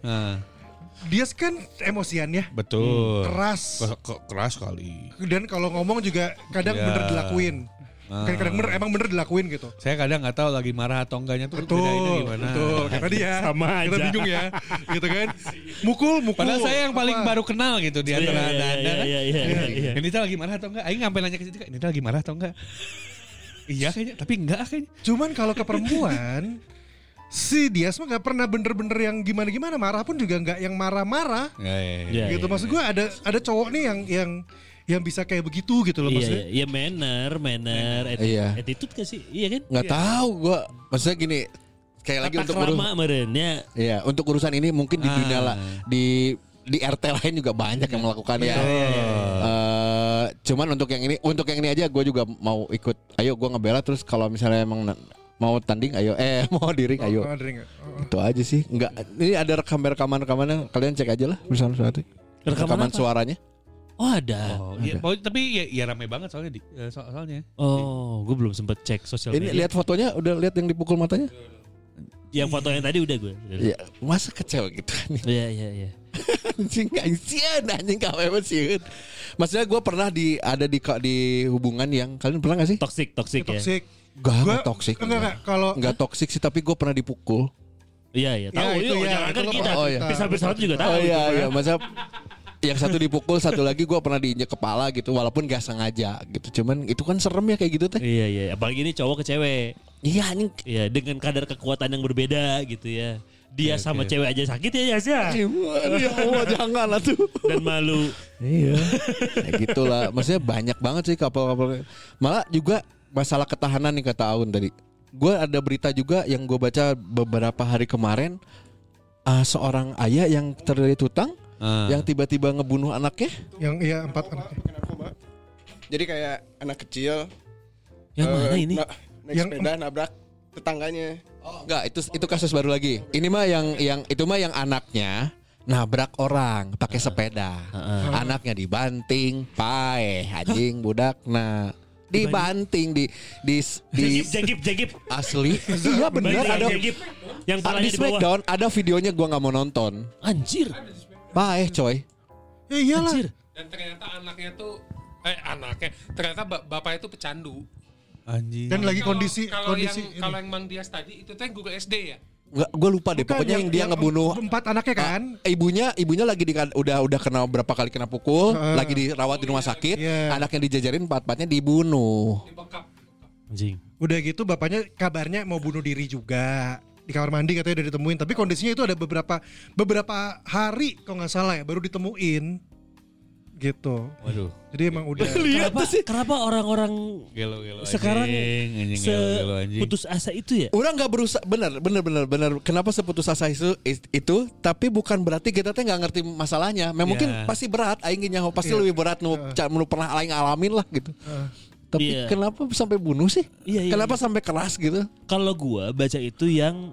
Dias kan emosiannya. Betul. Keras. Keras kali. Dan kalau ngomong juga kadang bener dilakuin. Kadang emang bener dilakuin gitu. Saya kadang nggak tahu lagi marah atau enggaknya tuh bedainnya gimana. Betul. Karena dia Sama kita aja. bingung ya, gitu kan. Mukul. Padahal saya yang paling baru kenal gitu di antara anda kan. Iya. Ini tuh lagi marah atau enggak? Aing sampai nanya ke situ, ini tuh lagi marah atau enggak? Iya kayaknya, tapi enggak kayaknya. Cuman kalau ke perempuan, si Dias mah gak pernah bener-bener yang gimana-gimana. Marah pun juga gak yang marah-marah. Ya. Gitu. Maksud gue ada cowok nih yang bisa kayak begitu gitu loh maksudnya. Iya, manner, attitude gak sih? Iya kan? Nggak tahu gue. Maksudnya gini, kayak lagi untuk untuk urusan ini mungkin di dunia lah di RT lain juga banyak yang melakukan ya. Cuman untuk yang ini aja gue juga mau ikut. Ayo gue ngebela, terus kalau misalnya emang mau tanding ayo mau di ring ayo. Itu aja sih. Enggak, ini ada rekamannya, kalian cek aja lah misalnya suatu. Rekaman suaranya. Oh ada. Tapi ya rame banget soalnya soalnya. Oh, gue belum sempet cek sosial media. Ini lihat fotonya, udah lihat yang dipukul matanya? Yang foto yang tadi udah gue. Ya, masa kecewa gitu kan? Iya. Anjing KWW sih. Maksudnya gue pernah ada di hubungan yang kalian pernah gak sih? Toxic ya. Gak toxic. Enggak toxic sih, tapi gue pernah dipukul. Iya, tahu. Jangan kan kita. Pisah-pisah juga tahu. Oh iya, masa yang satu dipukul, satu lagi gue pernah diinjek kepala gitu, walaupun gak sengaja gitu. Cuman itu kan serem ya kayak gitu teh. Iya. Apalagi ini cowok ke cewek. Iya anjing. Iya, dengan kadar kekuatan yang berbeda gitu ya. Dia sama cewek aja sakit ya Yasya. Ya Allah jangan lah tuh. Dan malu. Iya. Ya gitulah. Maksudnya banyak banget sih kapal-kapal. Malah juga masalah ketahanan nih kata Aun tadi. Gue ada berita juga yang gue baca beberapa hari kemarin. Seorang ayah yang terlilit hutang. Yang tiba-tiba ngebunuh anaknya. Yang 4 anaknya. Jadi kayak anak kecil. Yang mana ini? Naik sepeda nabrak tetangganya. Enggak, itu kasus baru lagi. Ini mah yang itu mah yang anaknya nabrak orang pakai sepeda. Anaknya dibanting, paeh anjing budak. Nah, dibanting di jagip. Asli. Iya benar ada. Yang palanya di Smackdown ada videonya, gua enggak mau nonton. Anjir. Paeh coy. Ya iyalah. Anjir. Dan ternyata ternyata bapaknya itu pecandu. Anjing. Dan lagi kondisi kalau yang Mang Dias tadi itu teh Google SD ya. Enggak, gue lupa deh. Pokoknya yang dia ngebunuh 4 anaknya kan. Ibunya lagi udah kena berapa kali kena pukul, lagi dirawat di rumah sakit. Anaknya dijajarin 4-4-nya dibunuh. Dibekap. Anjing. Udah gitu bapaknya kabarnya mau bunuh diri juga. Di kamar mandi katanya udah ditemuin, tapi kondisinya itu ada beberapa hari kalau nggak salah ya baru ditemuin. Gitu. Waduh. Jadi emang udah. Kenapa orang-orang gelo sekarang anjing. putus asa itu ya? Orang nggak berusaha benar. Kenapa seputus asa itu? Tapi bukan berarti kita teh nggak ngerti masalahnya. Mungkin pasti berat. Aing nyaho pasti lebih berat nu pernah aing alamin lah gitu. Tapi kenapa sampai bunuh sih? Iya. Kenapa sampai keras gitu? Kalau gua baca itu yang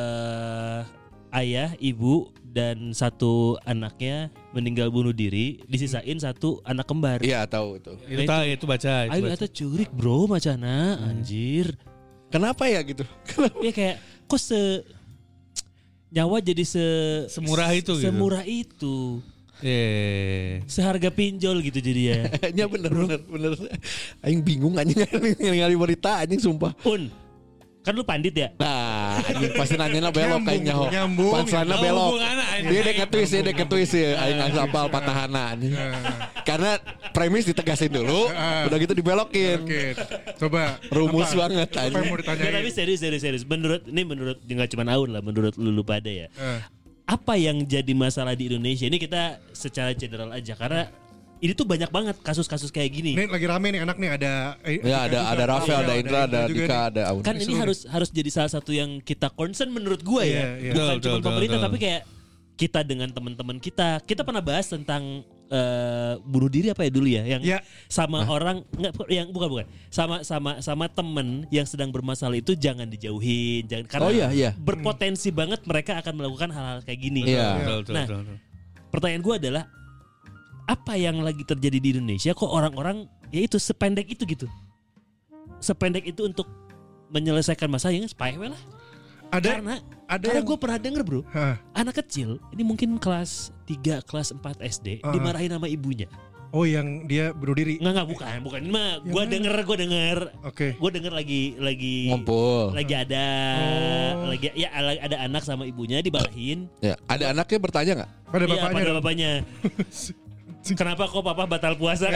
ayah, ibu dan satu anaknya meninggal bunuh diri, disisain satu anak kembar. Iya tahu itu. Itu baca. Ayo eta curik bro macana anjir. Kenapa ya gitu? Ya kayak kok nyawa jadi semurah itu gitu. Semurah itu. Seharga pinjol gitu jadi ya. Ya bener. Aing bingung anjing ngali berita anjing sumpah. Kan lu pandit ya? Nah, anjing pasti nanya belok kayaknya ho. Nyambung. Pansana belok. Dia deket twist aing enggak hafal patahana anjing. Karena premis ditegasin dulu, udah gitu dibelokin. Oke. Coba rumus banget anjing. Apa yang mau ditanyain? Tapi serius. Menurut enggak cuma Aun lah, menurut lu pada ya. Apa yang jadi masalah di Indonesia ini kita secara general aja karena ini tuh banyak banget kasus-kasus kayak gini. Ini lagi rame nih anak nih ada Rafael, ada Indra, ada Dika, ada Aun. Kan ini harus jadi salah satu yang kita concern menurut gua ya. Bukan cuma pemerintah tapi kayak kita dengan teman-teman kita pernah bahas tentang bunuh diri apa ya dulu ya yang sama orang bukan sama temen yang sedang bermasalah itu jangan dijauhin karena berpotensi banget mereka akan melakukan hal-hal kayak gini. Pertanyaan gua adalah apa yang lagi terjadi di Indonesia kok orang-orang ya itu sependek itu gitu. Sependek itu untuk menyelesaikan masalah yang sepele lah. Karena gue pernah denger bro, anak kecil ini mungkin kelas 3, kelas 4 SD dimarahin sama ibunya. Oh yang dia bunuh diri? Enggak bukan. Ini mah gue denger. Oke. Gue denger lagi ngumpul. Lagi ada ada anak sama ibunya dimarahin. Ya, ada anaknya bertanya nggak? Pada bapaknya. Kenapa kok papa batal puasa?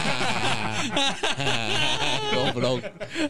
Goblok.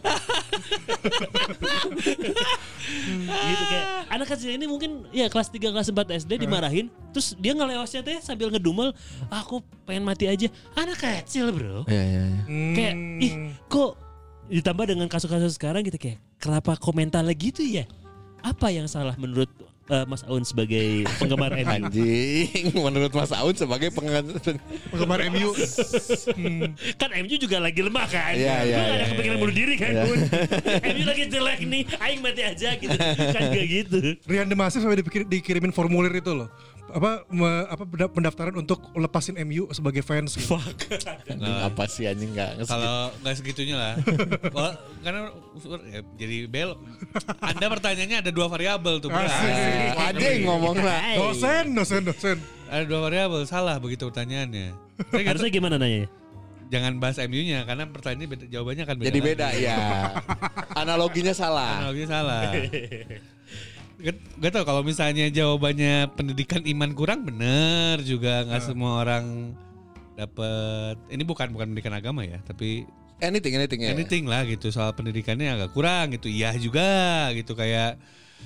Gitu kayak anak kecil ini mungkin ya kelas 3 kelas 4 SD dimarahin terus dia ngelewasnya teh sambil ngedumel aku pengen mati aja. Anak kecil bro. Kayak kok ditambah dengan kasus-kasus sekarang gitu kayak kenapa komentar gitu ya? Apa yang salah menurut Mas Aun sebagai penggemar MU? Anjing, menurut Mas Aun sebagai Penggemar MU. Kan MU juga lagi lemah kan. Iya, Gue iya, gak ada iya. kepikiran bunuh diri kan. MU lagi jelek nih, aing mati aja gitu. Kan gak gitu. Rian The Massive sampai dikirimin formulir itu loh. Pendaftaran untuk lepasin MU sebagai fans gitu. apa sih anjing enggak. Kalau nggak segitunya lah. Oh, karena ya, jadi belok. Anda pertanyaannya ada 2 variabel tuh. Anjing ngomong lah. Dosen. Ada 2 variabel, salah begitu pertanyaannya. Harusnya gimana nanya? Jangan bahas MU-nya karena pertanyaannya beda, jawabannya kan beda. Jadi beda ya. Analoginya salah. Analoginya salah. Gak tau kalau misalnya jawabannya pendidikan iman kurang, bener juga nggak semua orang dapat. Ini bukan pendidikan agama ya, tapi Anything ya. anything lah gitu, soal pendidikannya agak kurang gitu. Iya juga gitu, kayak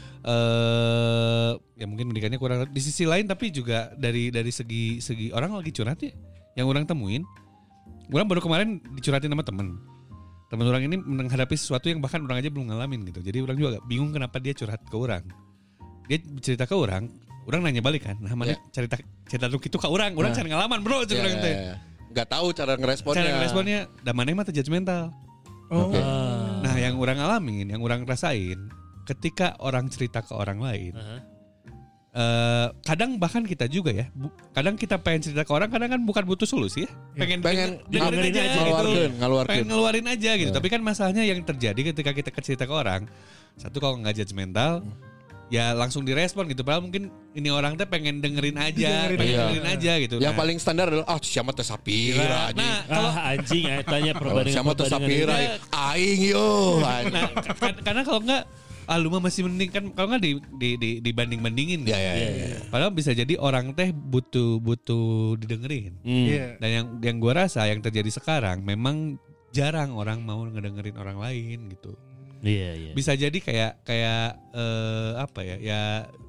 ya mungkin pendidikannya kurang di sisi lain, tapi juga dari segi orang lagi curhat ya, yang orang temuin. Orang baru kemarin dicurhatin sama temen orang ini menghadapi sesuatu yang bahkan orang aja belum ngalamin gitu. Jadi orang juga agak bingung kenapa dia curhat ke orang. Dia cerita ke orang nanya balik kan. Nah, mana cerita lu gitu ke orang cari ngalaman bro, cek orang teh. Enggak tahu cara ngeresponnya. Da maneh mah teh judgmental. Oh. Okay. Nah, yang orang alamin, yang orang rasain, ketika orang cerita ke orang lain, kadang bahkan kita juga ya, kadang kita pengen cerita ke orang, kadang kan bukan butuh solusi ya, pengen dengerin aja gitu, pengen ngeluarin aja gitu. Tapi kan masalahnya yang terjadi ketika kita cerita ke orang, satu kalau nggak judgmental, ya langsung direspon gitu. Padahal mungkin ini orang teh pengen dengerin aja, gitu. Yang paling standar adalah siapa teh Sapira. Nah, kalau anjing tanya perbandingan siapa teh Sapira, aing yo. Nah, karena kalau nggak lu mah masih mending kan, kalau nggak dibanding-bandingin gitu. Ya. Padahal bisa jadi orang teh butuh didengerin. Dan yang gue rasa yang terjadi sekarang memang jarang orang mau ngedengerin orang lain gitu. Iya. Bisa jadi kayak apa ya? Ya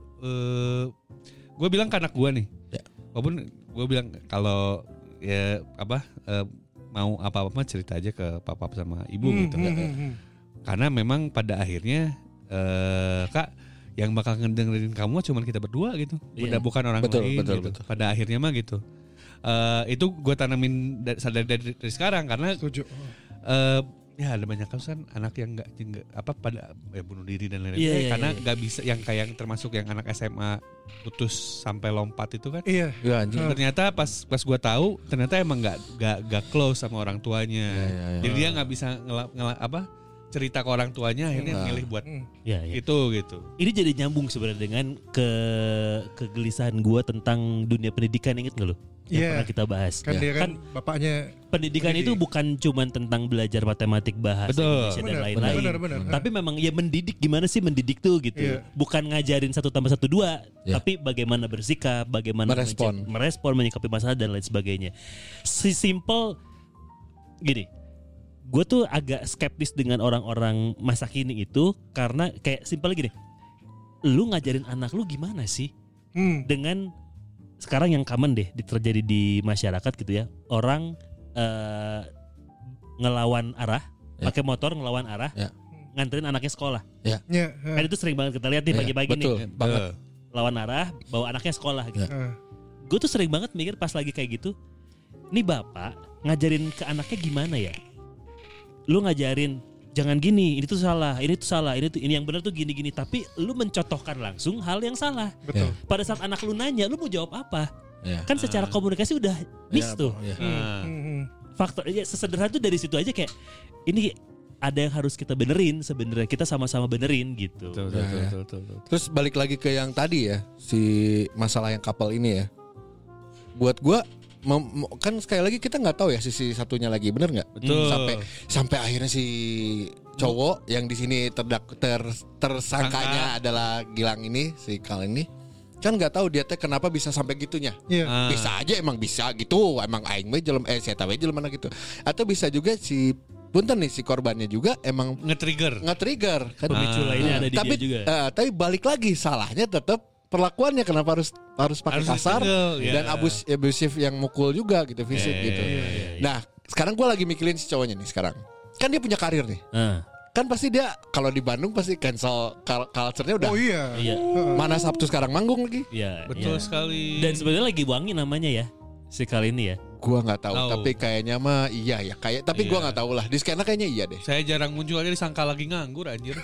gue bilang ke anak gue nih. Walaupun gue bilang kalau ya mau apa-apa cerita aja ke papa sama ibu gitu. Karena memang pada akhirnya Kak, yang bakal ngedengerin kamu cuma kita berdua gitu. Bukan orang lain gitu. Pada akhirnya mah gitu. Itu gue tanamin dari sekarang karena ya ada banyak kasus kan anak yang nggak pada bunuh diri dan lain-lain karena nggak bisa, yang kayak termasuk yang anak SMA putus sampai lompat itu kan. Iya. Ternyata pas gue tahu ternyata emang nggak close sama orang tuanya. Jadi dia nggak bisa cerita ke orang tuanya, akhirnya milih buat itu gitu. Ini jadi nyambung sebenarnya dengan kegelisahan gue tentang dunia pendidikan, inget nggak lo? Yang pernah kita bahas. Kan dia kan bapaknya pendidikan itu bukan cuma tentang belajar matematik, bahasa Indonesia dan lain-lain. Benar. Tapi memang ya mendidik, gimana sih mendidik tuh gitu. Bukan ngajarin 1 tambah 1 2, tapi bagaimana bersikap, bagaimana merespon, menyikapi masalah dan lain sebagainya. Simple gini. Gue tuh agak skeptis dengan orang-orang masa kini itu karena kayak simpel gini, lu ngajarin anak lu gimana sih dengan sekarang yang common deh terjadi di masyarakat gitu ya, orang ngelawan arah, pakai motor ngelawan arah, nganterin anaknya sekolah. Kan itu sering banget kita lihat nih pagi-pagi nih, lawan arah bawa anaknya sekolah gitu. Gue tuh sering banget mikir pas lagi kayak gitu, nih bapak ngajarin ke anaknya gimana ya? Lu ngajarin jangan gini, ini tuh salah, ini yang benar tuh gini-gini, tapi lu mencontohkan langsung hal yang salah. Betul. Pada saat anak lu nanya, lu mau jawab apa? Kan secara komunikasi udah miss tuh. Faktor sesederhana tuh dari situ aja, kayak ini ada yang harus kita benerin sebenarnya, kita sama-sama benerin gitu. Betul. Terus balik lagi ke yang tadi ya, si masalah yang couple ini ya. Buat gua kan sekali lagi kita nggak tahu ya sisi satunya lagi, bener nggak? Sampai akhirnya si cowok yang di sini tersangkanya adalah Gilang ini, si Kal ini, kan nggak tahu dia teh kenapa bisa sampai gitunya. Bisa aja emang bisa gitu, emang aing we jelema saya tahu jelema mana gitu. Atau bisa juga si punten nih si korbannya juga emang nge-trigger kan. Pemicu lainnya ada di dia juga. Tapi balik lagi salahnya tetap perlakuannya, kenapa harus pakai kasar dan abusif yang mukul juga gitu, fisik gitu. Nah sekarang gue lagi mikirin si cowoknya nih sekarang, kan dia punya karir nih. kan pasti dia kalau di Bandung pasti cancel culture-nya udah. Oh iya. Mana Sabtu sekarang manggung lagi? Iya. Betul sekali. Dan sebenarnya lagi wangi namanya ya si kali ini ya. Gua nggak tahu, tapi kayaknya mah iya ya, tapi gua nggak tahu lah. Di skena kayaknya iya deh. Saya jarang muncul aja disangka lagi nganggur anjir.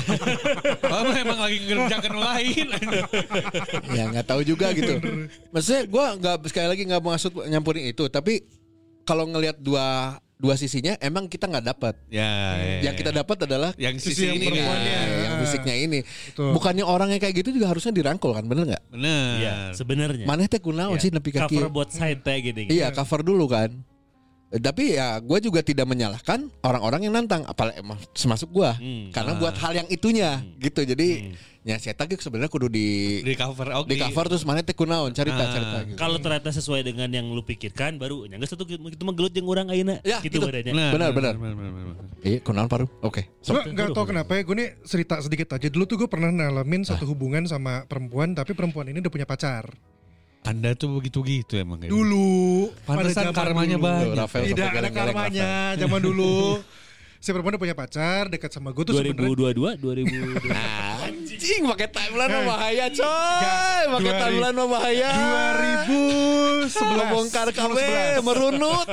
Emang lagi ngerjakan lain. Ya nggak tahu juga gitu. Maksudnya gua sekali lagi nggak maksud nyampurin itu, tapi kalau ngelihat dua sisinya emang kita nggak dapat. Ya. Yang kita dapat adalah yang sisi yang ini perempuannya. yang fisiknya ini. Betul. Bukannya orangnya kayak gitu juga harusnya dirangkul kan, bener nggak? Bener. Iya, sebenarnya. Maneh teh kunaon sih nepi ka Cover kieu? buat side tag gitu. Iya, cover dulu kan. Tapi ya gue juga tidak menyalahkan orang-orang yang nantang, apalagi semasuk gue, karena buat hal yang itunya gitu. Jadi ya saya tagih sebenarnya kudu di cover, di cover terus mana teh kunaon cerita gitu. Kalau ternyata sesuai dengan yang lu pikirkan, baru nyangga satu gitu mah gelut jeung urang ayeuna ya, gitu badannya. Benar. Iya, kunaon paru. Oke. Gue nggak tahu kenapa ya, gue nih cerita sedikit aja. Dulu tuh gue pernah ngalamin satu hubungan sama perempuan, tapi perempuan ini udah punya pacar. Anda tuh begitu emang kayak dulu. Pantesan karmanya banyak. Tidak ada karmanya zaman dulu. Si perempuan udah punya pacar, dekat sama gue tuh 2022. Anjing, pakai timeline mah bahaya coy. Pakai timeline mah bahaya. 2011. Sebelum bongkar kabeh merunut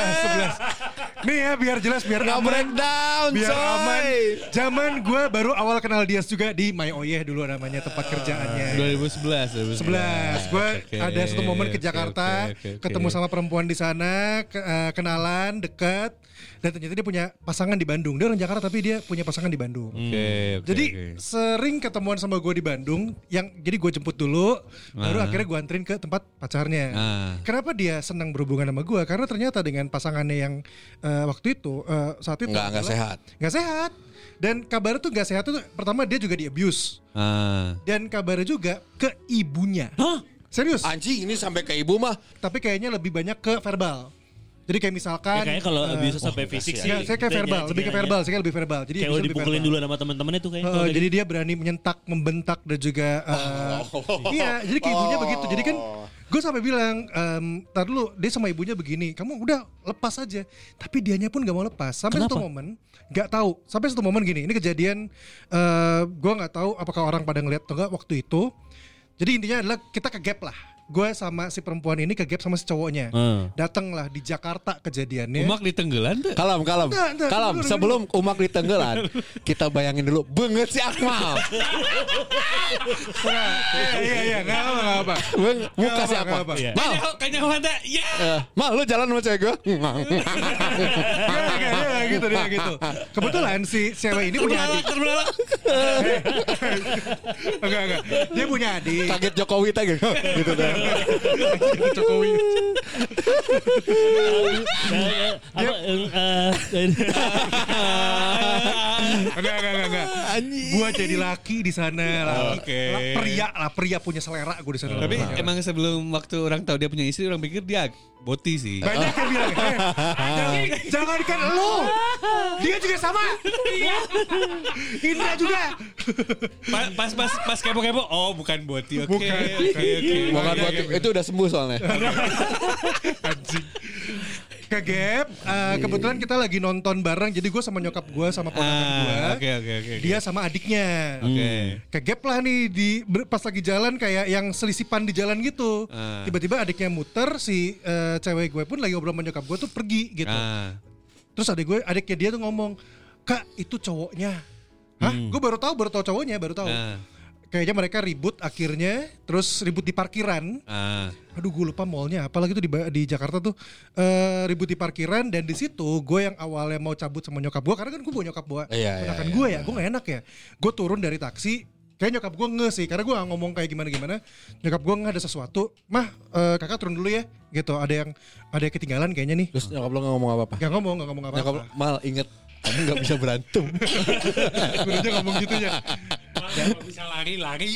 11. Nih ya biar jelas, biar nggak aman. breakdown Biar coy. aman. Zaman gue baru awal kenal dia juga di My Oyeh dulu namanya tempat kerjaannya. 2011. 11. Gue ada satu momen ke Jakarta, ketemu sama perempuan di sana, kenalan, dekat. Dan ternyata dia punya pasangan di Bandung. Dia orang Jakarta tapi dia punya pasangan di Bandung. Jadi sering ketemuan sama gue di Bandung. Jadi gue jemput dulu, baru akhirnya gue anterin ke tempat pacarnya. Kenapa dia senang berhubungan sama gue? Karena ternyata dengan pasangannya yang waktu itu saat itu nggak sehat. Nggak sehat. Dan kabarnya tuh nggak sehat tuh pertama dia juga di abuse. Dan kabarnya juga ke ibunya. Serius? Anjing, ini sampai ke ibu mah. Tapi kayaknya lebih banyak ke verbal. Jadi kayak misalkan kayaknya kalau abuse sampai fisik sih. Saya kayak verbal, lebih ke verbal, saya lebih verbal. Jadi kayak udah dipukulin dulu sama teman-teman itu kayak. Jadi dia berani menyentak, membentak dan juga iya, jadi ke ibunya begitu. Jadi kan gue sampai bilang, tar dulu dia sama ibunya begini, kamu udah lepas aja. Tapi dianya pun gak mau lepas. Sampai satu momen, gak tahu. Sampai satu momen gini, ini kejadian, gue gak tahu apakah orang pada ngeliat atau enggak waktu itu. Jadi intinya adalah kita ke gap lah. Gue sama si perempuan ini ke gap sama si cowoknya. Datanglah di Jakarta kejadiannya. Umak di Tenggelan tuh. Kalem. Sebelum Umak di Tenggelan, kita bayangin dulu banget si Akmal. Iya, nggak apa. Muka si Akmal. Mal, kayaknya ada. Ya. Mal, lu jalan sama cewek gue. Dia gitu. Kebetulan si cewek ini punya adik. Enggak. Dia punya adik. Kaget Jokowi tadi gitu dah. Jokowi. Enggak. Gua jadi laki di sana. Pria punya selera gue di sana. Tapi emang sebelum waktu orang tahu dia punya istri, orang pikir dia boti sih. Banyak yang bilang, jangankan lu, dia juga sama. Indra juga. Pas kepo-kepo, oh bukan boti. Oke. Bukan boti, itu udah sembuh soalnya. Anjing. Ke gap, kebetulan kita lagi nonton bareng. Jadi gue sama nyokap gue sama ponakan gue. Oke. Dia sama adiknya. Oke. Ke gap lah nih pas lagi jalan kayak yang selisipan di jalan gitu. Tiba-tiba adiknya muter, si cewek gue pun lagi ngobrol sama nyokap gue tuh pergi gitu. Terus adiknya dia tuh ngomong, "Kak, itu cowoknya." Hah? Gue baru tahu cowoknya, baru tahu. Kayaknya mereka ribut akhirnya, terus ribut di parkiran. Aduh, gue lupa mallnya. Apalagi tuh di Jakarta tuh ribut di parkiran, dan di situ gue yang awalnya mau cabut sama nyokap gue, karena kan gue bawa nyokap gue, ponakan gue ya, gue nggak enak ya. Gue turun dari taksi, kayak nyokap gue nge sih, karena gue nggak ngomong kayak gimana. Nyokap gue nggak ada sesuatu. Mah, kakak turun dulu ya, gitu. Ada yang ketinggalan kayaknya nih. Terus nyokap lo nggak ngomong apa-apa? Nggak ngomong apa-apa. Nyokap lo, Mal, inget kamu nggak bisa berantem. Sebenarnya ngomong gitu ya. Gak bisa lari-lari.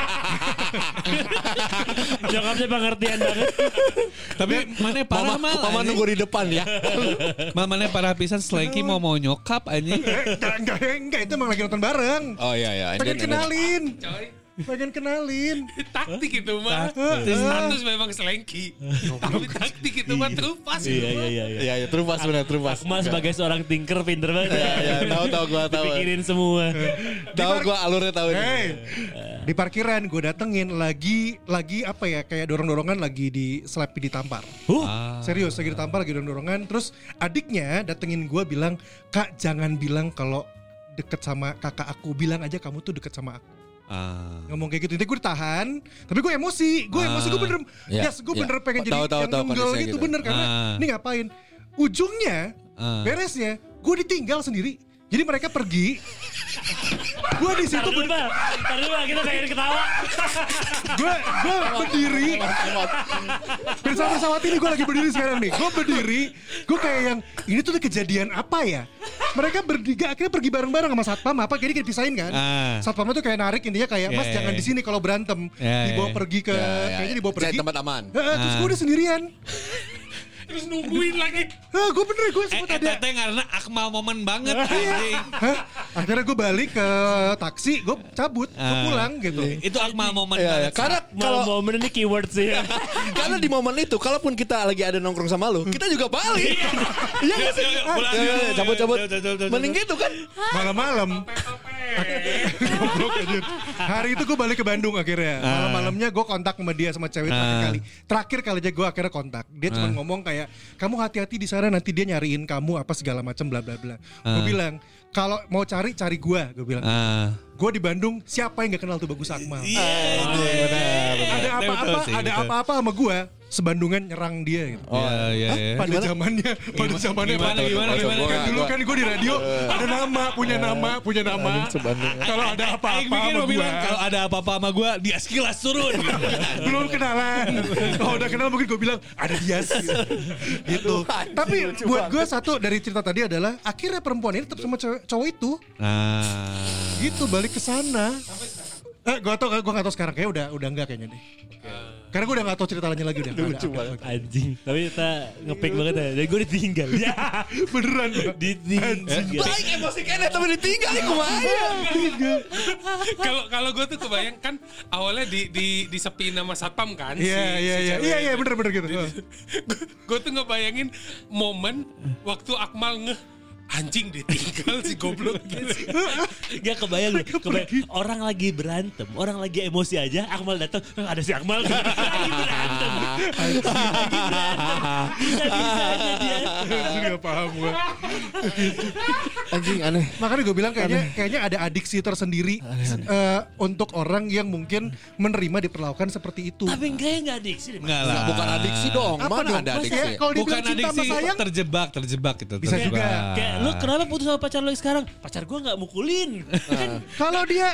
Nyokapnya pengertian banget. Tapi mana parah mal. Mama nunggu di depan ya. Mana parah pisan selengki mau nyokap anjing. Enggak, itu emang lagi nonton bareng. Oh iya. Pengen kenalin. Pengen kenalin. Taktik itu mah. Status memang selengki. Tapi taktik itu mah trupas. Iya, trupas benar, trupas. Akmal sebagai seorang tinker pinter banget. Iya, tahu gua tahu. Pikirin semua. Tahu gua alurnya tahu ini. Di parkiran gue datengin lagi apa ya, kayak dorong-dorongan lagi di Slappy ditampar. Serius lagi ditampar, lagi dorong-dorongan. Terus adiknya datengin gue bilang, "Kak, jangan bilang kalau deket sama kakak aku, bilang aja kamu tuh deket sama aku." Ngomong kayak gitu, nanti gue ditahan, tapi gue emosi, gue bener, gue bener pengen jadi yang nenggel gitu, bener karena ini ngapain? Ujungnya, beresnya, gue ditinggal sendiri. Jadi mereka pergi, gue di situ kita pengen ketawa. Gue berdiri. Pesawat ini gue lagi berdiri sekarang nih. Gue berdiri, gue kayak yang ini tuh kejadian apa ya? Mereka bertiga akhirnya pergi bareng-bareng sama satpam. Apa jadi kita pisahin kan? Satpamnya tuh kayak narik, intinya kayak Mas jangan di sini kalau berantem. Dibawa pergi ke, kayaknya dibawa pergi. Cari tempat aman. Terus gue udah sendirian. Terus nungguin lagi. Gue bener, gue sempet ada. Karena Akmal momen banget. Akhirnya gue balik ke taksi, gue cabut, gue pulang gitu. Itu Akmal momen banget. Karena kalau momen ini keyword sih. Karena di momen itu, kalaupun kita lagi ada nongkrong sama lu, kita juga balik. Iya nggak sih? Cabut-cabut. Mending gitu kan? Malam-malam. Hari itu gue balik ke Bandung akhirnya. Malam-malamnya gue kontak sama dia, sama cewek terakhir kali aja gue akhirnya kontak. Dia cuma ngomong kayak, kamu hati-hati di sana, nanti dia nyariin kamu apa segala macam bla bla bla. Gue bilang, kalau mau cari gue bilang. Gue di Bandung, siapa yang gak kenal tuh Bagus Akmal? Ada apa-apa sama gue, sebandungan nyerang dia gitu. Pada zamannya dulu kan gue di radio ada nama, punya nama. Kalau ada apa-apa sama gue, kalau ada apa-apa sama gue, dia sekilas turun. Belum kenalan. Kalau udah kenal mungkin gue bilang ada dia gitu. Tapi buat gue satu dari cerita tadi adalah akhirnya perempuan ini tetap sama cowok itu. Gitu balik ke sana. Gue gak tau sekarang, kayak udah enggak kayaknya deh. Karena gue udah gak tau cerita lainnya lagi udah. Lucu banget. Anjing. Tapi kita nge-pick banget ya. Dan gue ditinggal. Ya. Beneran. Ditinggal. Baik emosi kayaknya tapi ditinggal nih kumaya. Kalau gue tuh kebayang kan awalnya disepiin sama satpam kan. Iya bener gitu. Gue tuh ngebayangin momen waktu Akmal anjing ditinggal si goblok gitu. Gak kebayang orang lagi berantem, orang lagi emosi aja, Akmal datang, ada si Akmal lagi berantem. Bisa-bisanya dia. Gak paham gue. Anjing aneh. Makanya gue bilang kayaknya ada adiksi tersendiri untuk orang yang mungkin menerima diperlakukan seperti itu. Tapi enggak adiksi. Enggak lah. Bukan adiksi dong. Mana ada adiksi? Kalau Bukan dibilang cinta sama adiksi, sayang, terjebak gitu. Bisa juga. Kayak lu kenapa putus sama pacar lu sekarang? Pacar gua gak mukulin. Kalau dia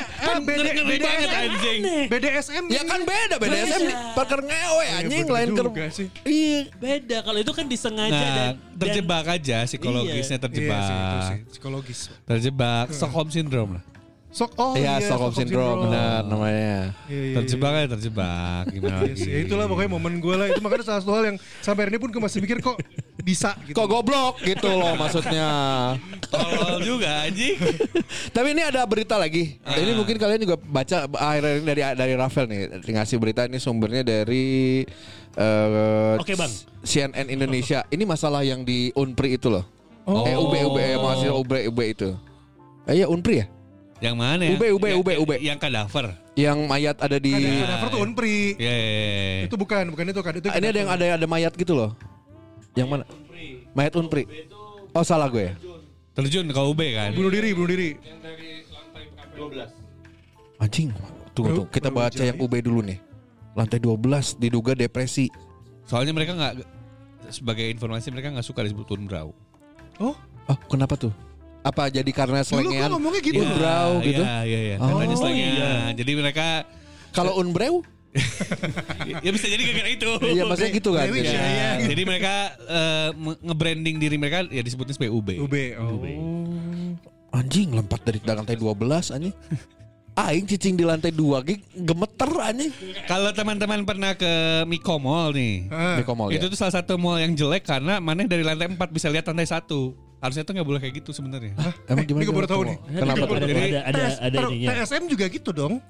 BDSM Ya kan beda BDSM pakai ngewe anjing lain ke. Iya, beda. Kalau itu kan disengaja dan terjebak aja psikologisnya terjebak. Psikologis. Terjebak Stockholm Syndrome lah. Stockholm Syndrome benar namanya. Terjebak gimana lagi. Itulah pokoknya momen gue lah. Itu makanya salah satu hal yang sampai hari ini pun gue masih mikir kok bisa gitu. Kok goblok gitu loh maksudnya. Tolol juga anjing. Tapi ini ada berita lagi. Ini mungkin kalian juga baca akhir ini dari Rafael nih ngasih berita, ini sumbernya dari Oke, Bang. CNN Indonesia. Ini masalah yang di Unpri itu loh. UB mahasiswa UB itu. Iya Unpri ya? Yang mana ya? UB. Yang kadaver. Yang mayat ada di Kadaver tuh Unpri. Iya. Itu bukan itu kan. Itu ini ada yang ada mayat gitu loh. Yang mana? Mayat Unpri. Oh salah gue ya. Terjun ke UB kan. Bunuh diri. Yang dari lantai berapa? 12. Anjing. Tunggu. Kita baca yang UB dulu nih. Lantai 12 diduga depresi. Soalnya mereka enggak, sebagai informasi mereka enggak suka disebut unbrau. Oh, kenapa tuh? Apa jadi karena selengean? Dulu ngomongnya gitu. Unbrau gitu. Iya. Katanya selengean. Jadi mereka kalau unbrau ya bisa jadi gara-gara itu. Iya maksudnya gitu kan. Jadi mereka nge-branding diri mereka ya disebutnya sebagai UB. Anjing lompat dari lantai 12 anjing. Aing cicing di lantai 2 gemeter anjing. Kalau teman-teman pernah ke Miko Mall nih. Miko Mall itu tuh salah satu mall yang jelek karena maneh dari lantai 4 bisa lihat lantai 1. Harusnya tuh gak boleh kayak gitu sebenarnya. Emang gimana? Ini gue baru tahu nih. Kenapa? Ada ininya. TSM juga gitu dong.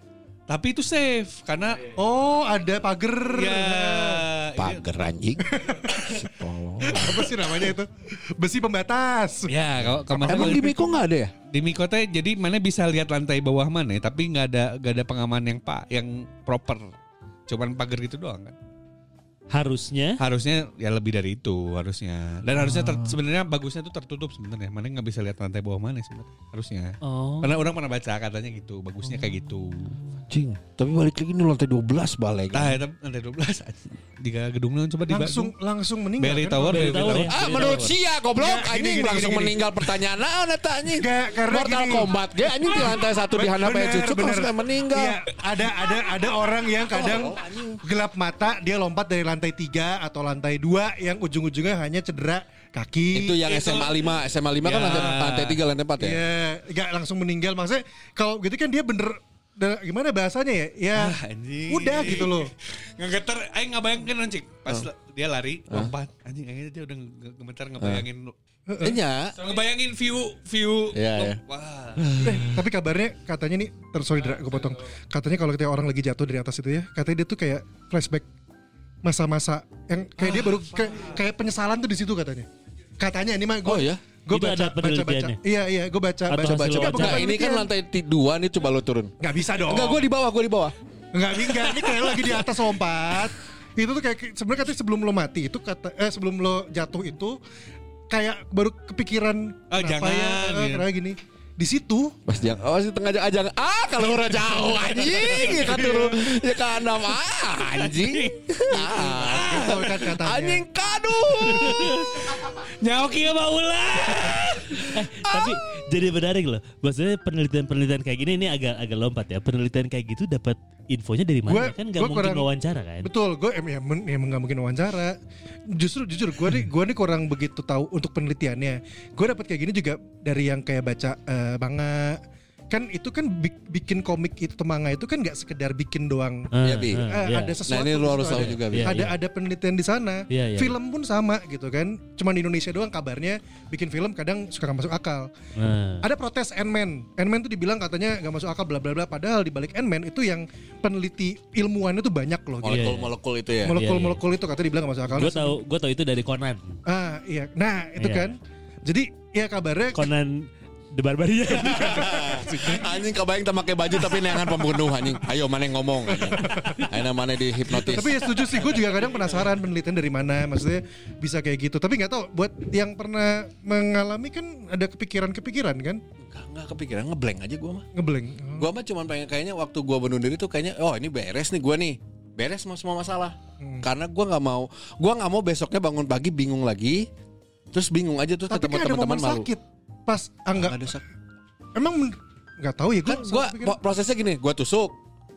Tapi itu safe karena ada pagar. Ya, pagar anjing. Apa sih namanya itu? Besi pembatas. Ya, kalau emang di Miko nggak ada ya? Di Miko teh jadi mana bisa lihat lantai bawah mana, tapi nggak ada pengaman yang proper. Cuman pagar gitu doang kan. Harusnya ya lebih dari itu harusnya. Dan harusnya sebenarnya bagusnya tuh tertutup sebenarnya. Mana nggak bisa lihat lantai bawah mana sebenarnya. Harusnya. Karena orang pernah baca katanya gitu, bagusnya kayak gitu. Cing, tapi balik lagi ini lantai 12 balik. Nah, lantai 12 di gedungnya coba di langsung meninggal. Beri Tower. Menurut sia goblok anjing langsung meninggal pertanyaan naon eta anjing. Mortal Kombat ge anjing di lantai 1 dihandap aya cucuk langsung meninggal. Iya, ada orang yang kadang gelap mata dia lompat dari lantai 3 atau lantai 2 yang ujung-ujungnya hanya cedera kaki. Itu yang SMA 5 kan lantai 3 lantai 4 ya. Iya, enggak langsung meninggal. Maksudnya kalau gitu kan dia bener gimana bahasanya ya? Ya udah gitu loh. Ngegeter aing ngabayangkeun anjing pas dia lari lompat anjing akhirnya dia udah gemeter ngebayangin Iya. Ngebayangin view. Iya. Wah. Tapi kabarnya katanya nih, sorry Dra, gue potong. Katanya kalau ketika orang lagi jatuh dari atas itu ya, katanya dia tuh kayak flashback masa-masa yang kayak dia baru kayak penyesalan tuh di situ katanya. Katanya ini mah gue. Oh ya. Gue baca. Iya, gue baca. Coba ini kan lantai 2 nih, coba lo turun. Gak bisa dong. Enggak, gue di bawah. Enggak, ini kayak lagi di atas lompat. Itu tuh kayak sebenarnya katanya sebelum lo mati itu sebelum lo jatuh itu kayak baru kepikiran kenapa gini. Di situ Mas Jang, si tengah ajang kalau orang jauh anjing kan turun ya kan anjing. Anjing kadu. Nyaoki apa ulah. Tapi jadi menarik loh. Maksudnya penelitian kayak gini ini agak lompat ya. Penelitian kayak gitu dapat infonya dari mana? Kan gak mungkin wawancara kan? Betul, gue emang gak mungkin wawancara. Jujur gue nih kurang begitu tahu untuk penelitiannya. Gue dapat kayak gini juga dari yang kayak baca manga. Kan itu kan bikin komik itu manga itu kan nggak sekedar bikin doang. Ada sesuatu. Nah ini lu harus tahu juga. Ada penelitian di sana. Film pun sama gitu kan. Cuman di Indonesia doang kabarnya bikin film kadang suka nggak masuk akal. Ada protes Ant-Man. Ant-Man tuh dibilang katanya nggak masuk akal bla bla bla. Padahal di balik Ant-Man itu yang peneliti ilmuwan itu banyak loh. Molekul itu ya. Molekul itu katanya dibilang nggak masuk akal. Gue tahu itu dari Conan. Iya. Nah itu kan. Jadi ya kabarnya Conan The Barbarian. Anjing kebayang tak pakai baju tapi neangan pembunuh anjing. Ayo mana yang ngomong anjing. Ayo mana di hipnotis. Tapi ya setuju sih, gue juga kadang penasaran penelitian dari mana, maksudnya bisa kayak gitu. Tapi nggak tahu buat yang pernah mengalami kan ada kepikiran kan? Enggak kepikiran, ngeblank aja gue mah. Ngeblank. Gue mah cuma pengen kayaknya waktu gue bunuh diri tuh kayaknya ini beres nih gue nih. Beres semua masalah. Karena gue nggak mau besoknya bangun pagi bingung lagi. Terus bingung aja terus ketemu teman-teman malu. Sakit. Pas enggak ada sakit. Emang enggak tahu ya gua prosesnya gini, gua tusuk.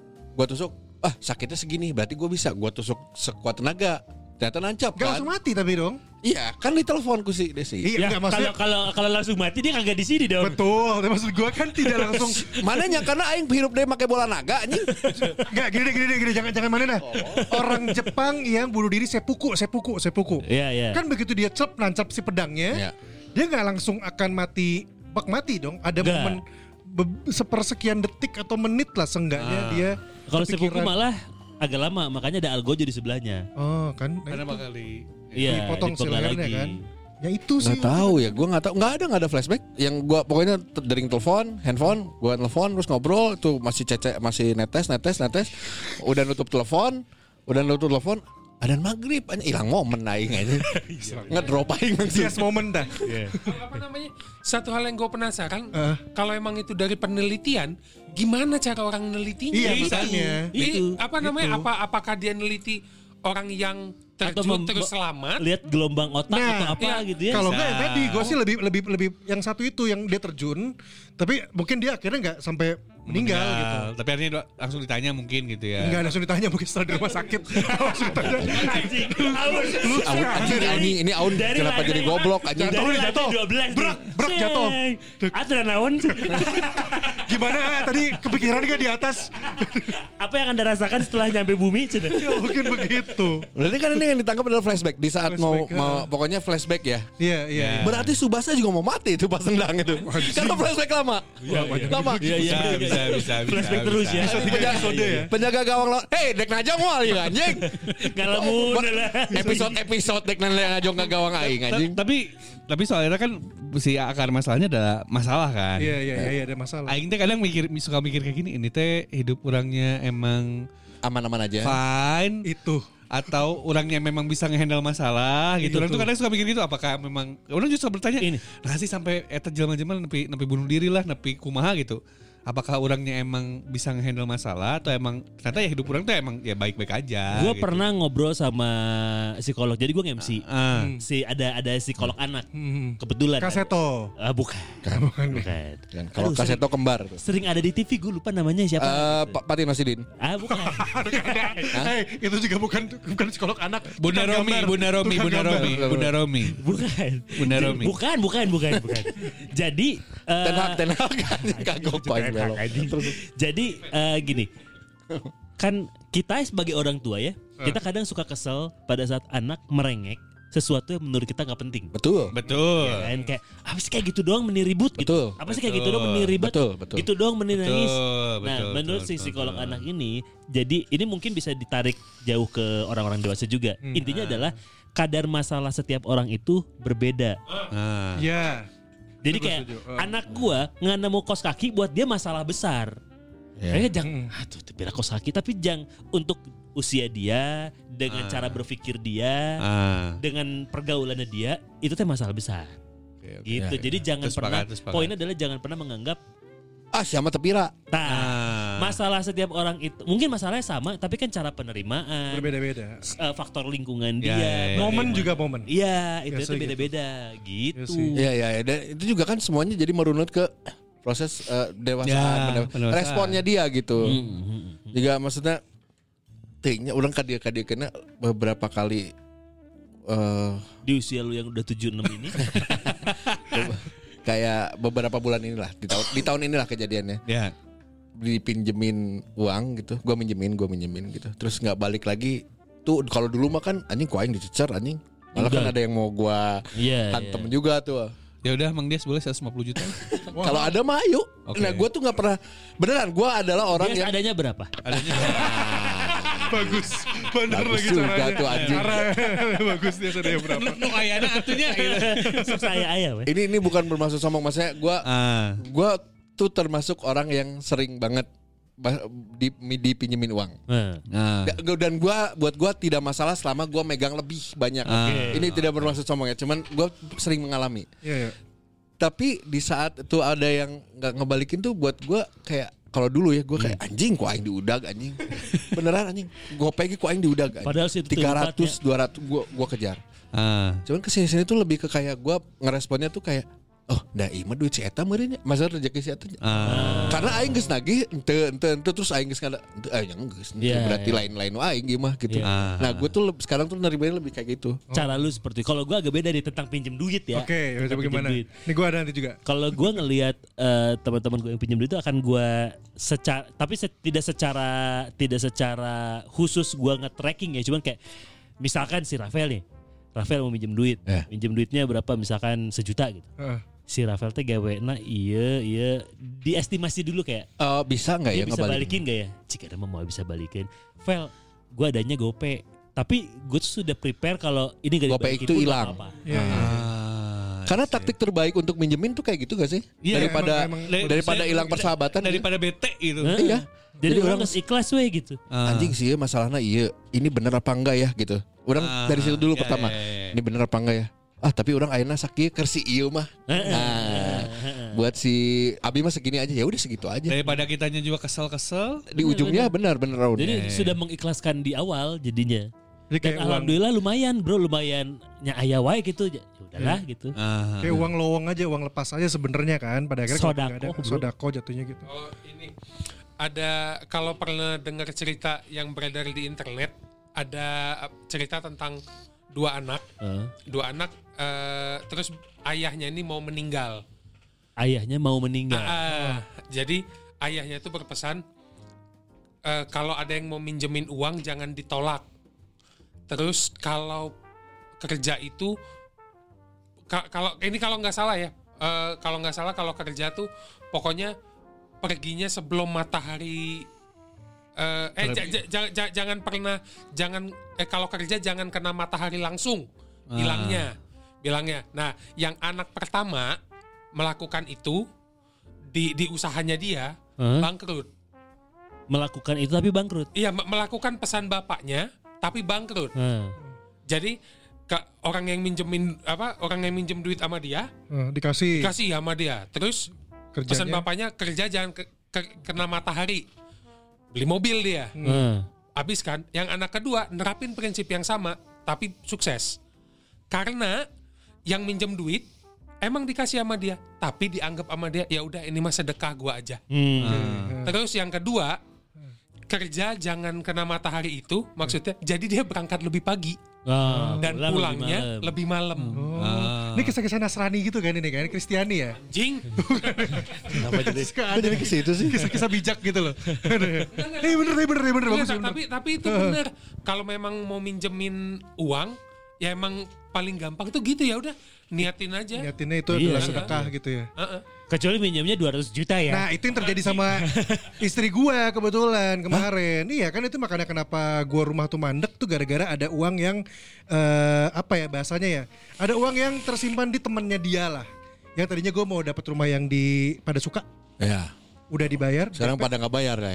Sakitnya segini, berarti gua bisa gua tusuk sekuat tenaga. Ternyata nancap kan. Gak langsung mati tapi dong. Iya, kan diteleponku sih Desi. Iya, kalau langsung mati dia kagak di sini dong. Betul, maksud gua kan tidak langsung. Mananya karena aing hirup deh pakai bola naga anjing. Enggak, gini jangan mana dah. Orang Jepang yang bunuh diri seppuku. Iya. Kan begitu dia nancap si pedangnya. Dia nggak langsung akan mati dong. Ada momen sepersekian detik atau menit lah seenggaknya dia. Kalau seppuku malah agak lama, makanya ada Algojo di sebelahnya. Oh kan. Karena bakali dipotong selernya kan. Ya itu sih. Nggak tahu ya, gue nggak tahu. Nggak ada flashback. Yang gue pokoknya dari handphone, gue telepon terus ngobrol. Itu masih netes. Udah nutup telepon. Adan maghrib aja hilang momen aing aja. Ngedrop aing langsung. Yes momen dah. Apa namanya? Satu hal yang gue penasaran, kalau emang itu dari penelitian, gimana cara orang nelitinya? Iya, misalnya. Itu. Apa namanya? Apakah dia neliti orang yang terjun terus selamat? Lihat gelombang otak atau apa gitu ya. Kalau enggak tadi gue sih lebih yang satu itu yang dia terjun, tapi mungkin dia akhirnya enggak sampai meninggal gitu. Tapi akhirnya langsung ditanya mungkin gitu ya. Enggak langsung ditanya, mungkin setelah di rumah sakit. Langsung ditanya. Ini Aun kenapa jadi goblok anjing? Jatuh. Brak jatuh. Aturan naon. Gimana tadi kepikiran gak di atas? Apa yang Anda rasakan setelah nyampe bumi? Ya mungkin begitu. Berarti kan ini yang ditangkap adalah flashback di saat mau pokoknya flashback ya. Iya. Berarti Subasa juga mau mati itu pas nendang itu. Karena flashback lama. Lama. Bisa. Flashback terus ya. Penjaga gawang lawan. Hei, dek najong wal ya anjing. Ngalamun lah. Episode dek najong ke gawang aing anjing. Tapi soalnya kan si akar masalahnya ada masalah kan. Iya ada masalah. Aing teh kadang suka mikir kayak gini, ini teh hidup orangnya emang Aman-aman aja. fine Itu. atau orangnya memang bisa ngehandle masalah gitu. Orang tuh kadang suka mikir gitu, apakah memang orang juga suka bertanya, nah sih sampai eta jelema-jelema nepi bunuh diri lah, nepi kumaha gitu. Apakah orangnya emang bisa ngehandle masalah atau emang ternyata ya hidup orang tuh emang ya baik-baik aja. Gue gitu. pernah ngobrol sama psikolog. Jadi gue nge-MC. Ada psikolog anak. Kebetulan. Kaseto. Bukan. Kalau Kaseto kembar. Sering ada di TV, gue lupa namanya siapa. Pak Pati Nasidin. Bukan. Itu juga bukan psikolog anak. Bunda Romi. Bukan. Jadi Ten Hag kagok poin belok. Jadi gini, kan kita sebagai orang tua ya, kita kadang suka kesel pada saat anak merengek sesuatu yang menurut kita nggak penting. Betul. Ya kan? Kayak apa sih kayak gitu doang meni ribut gitu. Apa sih kayak gitu doang meni ribut. Betul. Gitu doang meni nangis. Betul, menurut si psikolog anak ini, jadi ini mungkin bisa ditarik jauh ke orang-orang dewasa juga. Intinya adalah kadar masalah setiap orang itu berbeda. Iya. Jadi kayak anak gua nggak nemu kos kaki buat dia masalah besar. Jangan, tuh beda kos kaki, tapi jangan untuk usia dia, dengan cara berpikir dia, dengan pergaulannya dia, itu teh masalah besar. Gitu. Jadi jangan pernah. Poinnya adalah jangan pernah menganggap siapa tepira. Masalah setiap orang itu mungkin masalahnya sama, tapi kan cara penerimaan berbeda-beda. Faktor lingkungan dia, momen juga momen. Iya, itu beda-beda gitu. Iya. Dan itu juga kan semuanya jadi merunut ke proses dewasaan, responnya dia gitu. Juga maksudnya tingnya orang kadia kena beberapa kali di usia lu yang udah 76 ini. Kayak beberapa bulan inilah di tahun inilah kejadiannya. Ya. Dipinjemin uang gitu, gue minjemin gitu, terus nggak balik lagi. Tuh kalau dulu mah kan anjing ku aing dicecer anjing, malah kan ada yang mau gue hantem juga tuh. Ya udah Mang Dias boleh 150 juta. Kalau ada mah ayo. Okay. Nah gue tuh nggak pernah, beneran gue adalah orang Dias yang adanya berapa? Adanya Bagus. Bener bagus lagi juga caranya. tuh anjing. Bagus dia sadaya berapa. nu ayana atunya gitu. Saya ayam. Ini bukan bermaksud sombong, maksudnya gue tuh termasuk orang yang sering banget dipinjemin uang. Dan buat gue tidak masalah selama gue megang lebih banyak. Ini tidak bermaksud sombong ya, cuman gue sering mengalami. Tapi di saat itu ada yang nggak ngebalikin tuh, buat gue kayak kalau dulu ya gue kayak anjing ku aing diudag anjing. Beneran anjing. Gue pengen ku aing diudag anjing. Padahal sih 300 200 gue kejar. Cuman kesini tuh lebih ke kayak gue ngeresponnya tuh kayak dah mah duit si eta meureun nya. Masa rezeki si eta. Karena aing geus nagih ente terus aing geus kada geus berarti lain-lain aing gimana gitu. Nah, gue tuh sekarang tuh nerimanya lebih kayak gitu. Cara lu seperti kalau gue agak beda nih tentang pinjem duit ya. Oke, bagaimana? Ini gue ada nanti juga. Kalau gue ngelihat teman-teman gue yang pinjem duit itu akan gue tidak secara khusus gue nge-tracking ya, cuman kayak misalkan si Rafael mau minjem duit. Minjem duitnya berapa, misalkan 1 juta gitu. Si Rafael teh gawena iya diestimasi dulu kayak bisa nggak ya bisa balikin nggak ya, jika ada mau bisa balikin. Vel, gue adanya GoPay, tapi gue tuh sudah prepare kalau ini gak GoPay itu hilang. Karena taktik terbaik untuk minjemin tuh kayak gitu gak sih? Daripada hilang persahabatan, daripada bete gitu. Iya. Jadi orang harus ikhlas we gitu. Anjing sih masalahnya ini bener apa enggak ya gitu. Orang dari situ dulu pertama. Ini bener apa enggak ya? Tapi orang ayeuna sakieu keur si ieu mah. Buat si Abi mah segini aja, ya udah segitu aja. Daripada kitanya juga kesel-kesel. Di ujungnya benar Raun. Jadi sudah mengikhlaskan di awal jadinya. Dan alhamdulillah lumayan nya aya wae gitu. Ya udahlah gitu. Kayak uang lowong aja, uang lepas aja sebenarnya kan. Pada akhirnya sodako jatuhnya gitu. Ini ada, kalau pernah dengar cerita yang beredar di internet, ada cerita tentang dua anak, terus ayahnya ini mau meninggal. ayahnya mau meninggal. Jadi ayahnya itu berpesan kalau ada yang mau minjemin uang jangan ditolak. Terus kalau kerja itu kalau nggak salah ya, kalau kerja tuh pokoknya perginya sebelum matahari. Kalau kerja jangan kena matahari langsung bilangnya. Nah, yang anak pertama melakukan itu di usahanya dia bangkrut. Melakukan itu tapi bangkrut. Iya, melakukan pesan bapaknya tapi bangkrut. Jadi orang yang minjem duit sama dia dikasih sama dia. Terus pesan bapaknya kerja jangan kena matahari. Beli mobil dia. Habis kan, yang anak kedua nerapin prinsip yang sama tapi sukses. Karena yang minjem duit emang dikasih sama dia, tapi dianggap sama dia ya udah ini mah sedekah gua aja. Terus yang kedua, kerja jangan kena matahari itu maksudnya jadi dia berangkat lebih pagi. Dan pulangnya lebih malam. Ini kisah-kisah Nasrani gitu kan ini kan, Kristiani ya? Jing. Kenapa jadi ke situ sih? Kisah-kisah bijak gitu loh. Bener bagus. Tapi itu bener. Kalau memang mau minjemin uang, ya emang paling gampang tuh gitu ya udah niatin aja. Niatinnya itu adalah sedekah gitu ya. Kecuali minjamnya 200 juta ya. Nah itu yang terjadi sama istri gue kebetulan kemarin. Iya kan itu makanya kenapa gue rumah tuh mandek tuh gara-gara ada uang yang bahasanya ya. Ada uang yang tersimpan di temennya dia lah. Yang tadinya gue mau dapat rumah yang pada suka. Ya. Udah dibayar. Sekarang pada nggak bayar ya.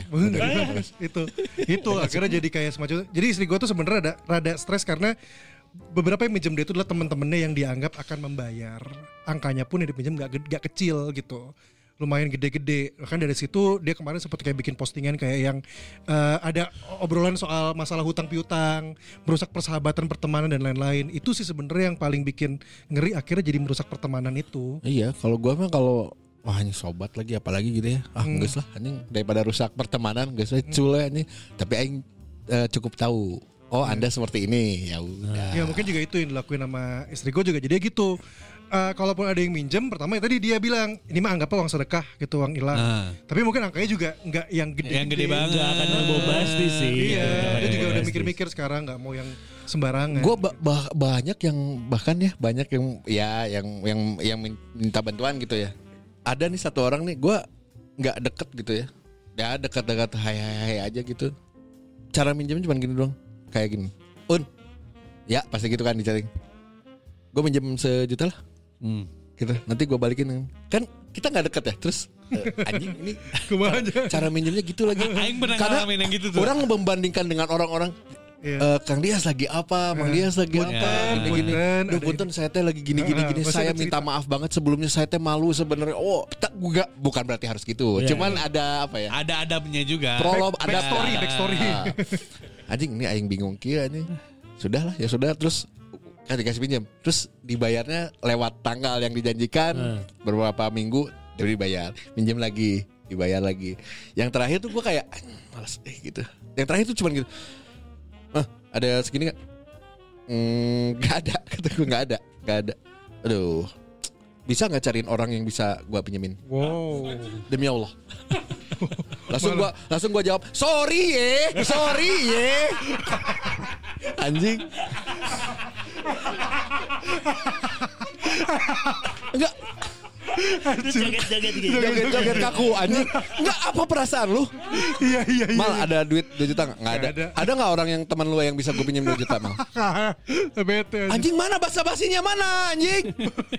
Itu akhirnya jadi kayak semacam. Jadi istri gue tuh sebenarnya rada stres karena beberapa yang minjem dia itu adalah teman-temannya yang dianggap akan membayar. Angkanya pun yang dipinjam gak kecil gitu. Lumayan gede-gede. Kan dari situ dia kemarin sempat kayak bikin postingan kayak yang ada obrolan soal masalah hutang piutang, merusak persahabatan, pertemanan dan lain-lain. Itu sih sebenarnya yang paling bikin ngeri akhirnya jadi merusak pertemanan itu. Iya, kalau gue mah wah ini sobat lagi apalagi gitu ya. Geus lah anjing daripada rusak pertemanan geus we cule anjing. Tapi aing cukup tahu. Oh Anda seperti ini, ya udah. Ya mungkin juga itu yang dilakuin sama istri gue juga. Jadi gitu, kalaupun ada yang minjem, pertama ya tadi dia bilang ini mah anggapnya uang sedekah gitu, uang hilang. Tapi mungkin angkanya juga nggak yang gede. Yang gede banget. Nggak akan bombastis sih. Iya, dia juga udah mikir-mikir sekarang nggak mau yang sembarangan. Gue banyak yang minta bantuan gitu ya. Ada nih satu orang nih, gue nggak deket gitu ya. Ya dekat-dekat hai aja gitu. Cara minjem cuma gini doang. Kayak gini, ya pasti gitu kan dicari. Gue minjem 1 juta lah, gitu. Nanti gue balikin. Kan kita nggak deket ya. Terus anjing ini cara minjemnya gitu lagi. Karena yang gitu tuh. Orang membandingkan dengan orang-orang. Kang Dias lagi apa, Mang Dias lagi apa, gini. Duh punten saya teh lagi gini. Saya minta maaf banget sebelumnya, saya teh malu sebenarnya. Oh, bukan berarti harus gitu. Cuman ada apa ya? Ada adabnya juga. Prolog, ada backstory. Anjing ini aing bingung kia nih. Sudahlah, ya sudah terus kan dikasih pinjam. Terus dibayarnya lewat tanggal yang dijanjikan beberapa minggu jadi dibayar. Pinjam lagi, dibayar lagi. Yang terakhir tuh gue kayak malas gitu. Yang terakhir tuh cuma gitu. Ada segini gak? Gak ada, kata gue gak ada. Aduh, bisa gak cariin orang yang bisa gue pinjemin? Wow. Demi Allah. Langsung gua jawab, sorry ye. Anjing. Enggak. Joget kaku anjing. Enggak, apa perasaan lu? Iya. Mal ada duit 2 juta enggak ada. Ada enggak orang yang teman lu yang bisa gue pinjam 2 juta, Mal? Bete. Anjing mana basa-basinya mana anjing?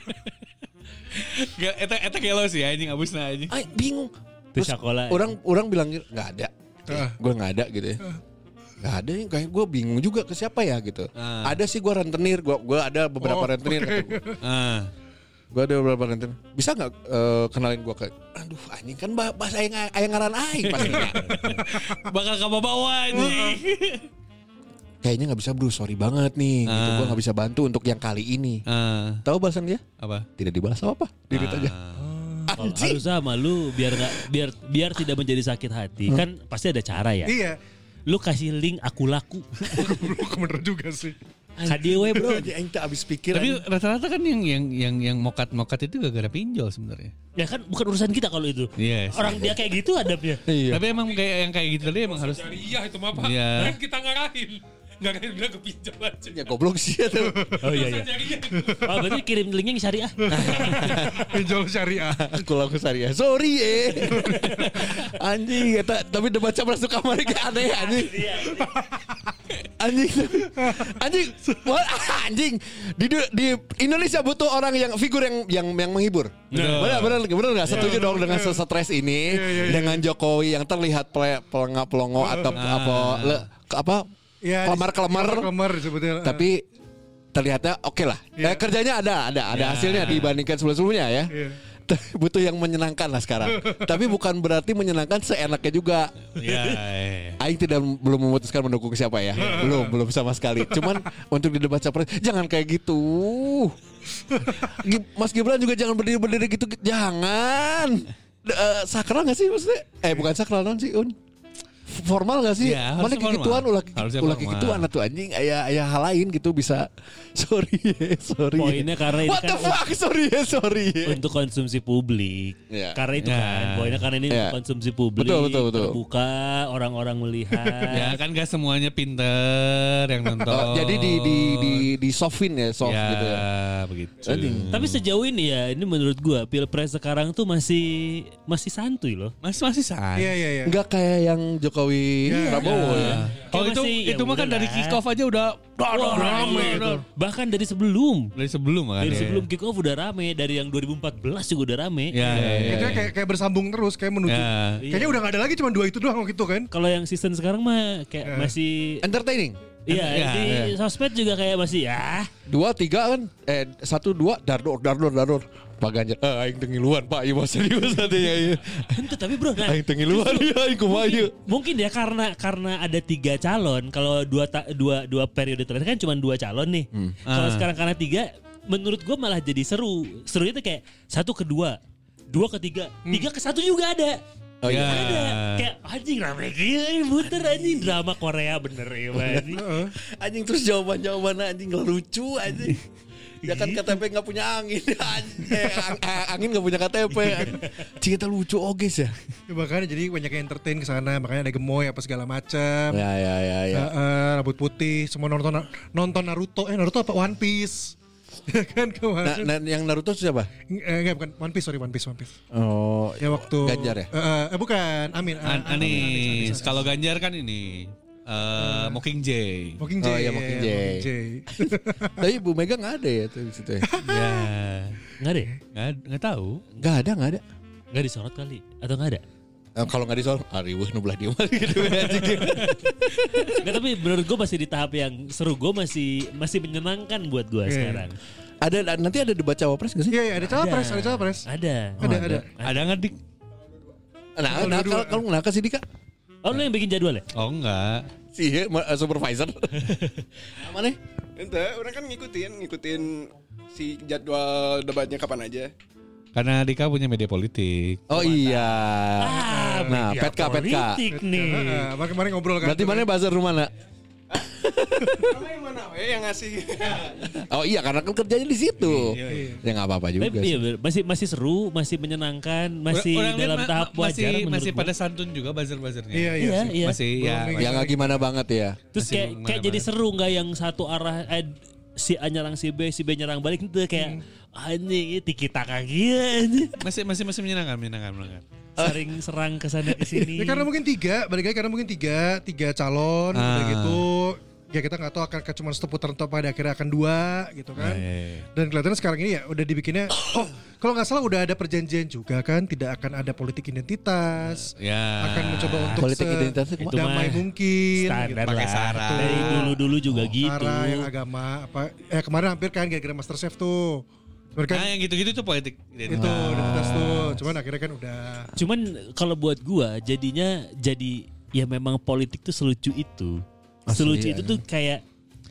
Gak, eta kelo sih anjing abusna anjing. Bingung. Terus orang bilang nggak ada, gue nggak ada gitu ya, nggak ada, kayak gue bingung juga ke siapa ya gitu. Ada sih gue rentenir, gue ada beberapa rentenir. Gue ada beberapa rentenir. Bisa nggak kenalin gue ke? Aduh anjing kan bahasa ayang ngaran aing pastinya. Bakal kamu bawa anjing. Kayaknya nggak bisa bro, sorry banget nih. Gitu, gue nggak bisa bantu untuk yang kali ini. Tahu bahasan dia? Apa? Tidak dibalas apa? Dirit aja. Harus sama lu biar tidak menjadi sakit hati. Kan pasti ada cara ya. Iya. Lu kasih link aku laku. Bener juga sih. Kadewe bro. Aing teh abis pikir. Tapi rata-rata kan yang mokat itu gara-gara pinjol sebenarnya. Ya kan bukan urusan kita kalau itu. Yes. Orang dia kayak gitu adabnya. Tapi emang kayak yang kayak gitu tadi emang harus. Iya itu mah Pak. Iya. Kan kita ngarahin. Ngarahin bilang ke pinjol aja. Ya goblok sih itu. Oh iya. Oh berarti kirim linknya syariah. Pinjol syariah. Aku syariah. Sorry anjing eta tapi debat capres suka mari ke aneh anjing. Anjing di Indonesia butuh orang yang figur yang menghibur. Benar enggak setuju dong dengan stres ini dengan Jokowi yang terlihat pelongo atau apa kelemar sebetulnya. tapi terlihatnya oke lah. Kerjanya ada hasilnya dibandingkan sebelumnya ya. Butuh yang menyenangkan lah sekarang. Tapi bukan berarti menyenangkan seenaknya juga. Aing belum memutuskan mendukung siapa ya. Belum sama sekali. Cuman untuk di debat capres jangan kayak gitu. Mas Gibran juga jangan berdiri gitu. Jangan. Sakral gak sih maksudnya? Bukan sakral non sih formal gak sih? Ya, mana kegituan ulah kegituan atuh anjing aya hal lain gitu bisa. Sorry. Poinnya karena ini What the fuck? Sorry. Untuk konsumsi publik. Karena itu kan poinnya karena ini konsumsi publik. Betul. Terbuka, orang-orang melihat. Ya kan gak semuanya pinter yang nonton. Jadi di softin ya, soft gitu ya. Begitu. Tapi sejauh ini ya, ini menurut gua Pilpres sekarang tuh masih santuy loh. Masih santai. Iya. Enggak kayak yang Jokowi Prabowo ya. Oh itu mah kan dari kick off aja udah rame itu. Bahkan dari sebelum kan. Dari sebelum kick off udah rame, dari yang 2014 juga udah rame. Itu kayak bersambung terus kayak menuju. Kayaknya udah gak ada lagi cuma 2 itu doang gitu kan. Kalau yang season sekarang mah kayak masih entertaining. Iya, di sosmed juga kayak masih 2, 3 kan 1, 2 dardor Pak Ganjar aing tengiluan Pak ieu serius tadinya. Itu tapi bro aing tengiluan ya aing kumaha ieu. Mungkin ya karena ada 3 calon. Kalau dua periode terakhir kan cuma 2 calon nih. Kalau sekarang karena 3 menurut gue malah jadi seru. Serunya tuh kayak 1 ke 2, 2 ke 3, 3 ke 1 juga ada. Oh iya. Ada kayak anjing rame gini muter anjing drama Korea bener ya anjing. Anjing terus jawaban anjing gak lucu anjing. Ya kan KTP gak punya angin. Angin gak punya KTP. Cerita lucu guys ya. Makanya jadi banyak yang entertain kesana. Makanya ada gemoy apa segala macam. Ya. Rambut putih. Semua nonton Naruto. Naruto apa One Piece. Ya kan kemarin. Nah, yang Naruto siapa? Enggak bukan One Piece. Oh, ya waktu Ganjar ya? Bukan, Anis. Kalau Ganjar kan ini Mockingjay. Oh ya Mockingjay. Tapi Bu Mega nggak ada ya tuh di situ ya? Ya, nggak ada. Nggak tahu. Nggak ada. Nggak disorot kali atau nggak ada? Kalau nggak disorot, riweuh nu belah dia gitu aja. Nggak, tapi menurut gue masih di tahap yang seru. Gue masih menyenangkan buat gue sekarang. Nanti ada debat cawapres nggak sih? Iya, ada cawapres. Ada. Ada nggak Dik? Nah, kalau nggak sih Dika? Oh lu yang bikin jadwal ya? Oh enggak. Si supervisor. Mana? Ente, orang kan ngikutin si jadwal debatnya kapan aja. Karena Dika punya media politik. Oh iya. Nah, petka. Politik nih. Kemarin ngobrol kan. Berarti mana buzzer rumah nak? Kamu yang mana? Yang ngasih. Oh iya, karena kan kerjanya di situ. Ya nggak apa-apa juga. Tapi masih seru, masih menyenangkan, masih dalam tahap wajar. Masih pada santun juga buzzer-buzzernya. Iya. Masih ya. Yang nggak gimana banget ya. Terus kayak jadi seru nggak yang satu arah si A nyerang si B nyerang balik itu kayak anjing tiki-taka gitu. Masih menyenangkan. Sering serang ke sana ke sini. Ya karena mungkin 3 calon udah gitu. Ya kita nggak tahu akan cuma satu putaran atau pada akhirnya akan 2 gitu kan. Dan kelihatannya sekarang ini ya udah dibikinnya kalau nggak salah udah ada perjanjian juga kan, tidak akan ada politik identitas. Akan mencoba untuk politik identitas damai mungkin standar gitu. lah. Dari dulu juga gitu. Sara yang agama apa kemarin hampir kan gara-gara MasterChef tuh. Yang gitu-gitu tuh politik identitas. Itu identitas tuh. Cuman akhirnya kan udah. Cuman kalau buat gua jadi ya memang politik tuh selucu itu. Selucu itu tuh kayak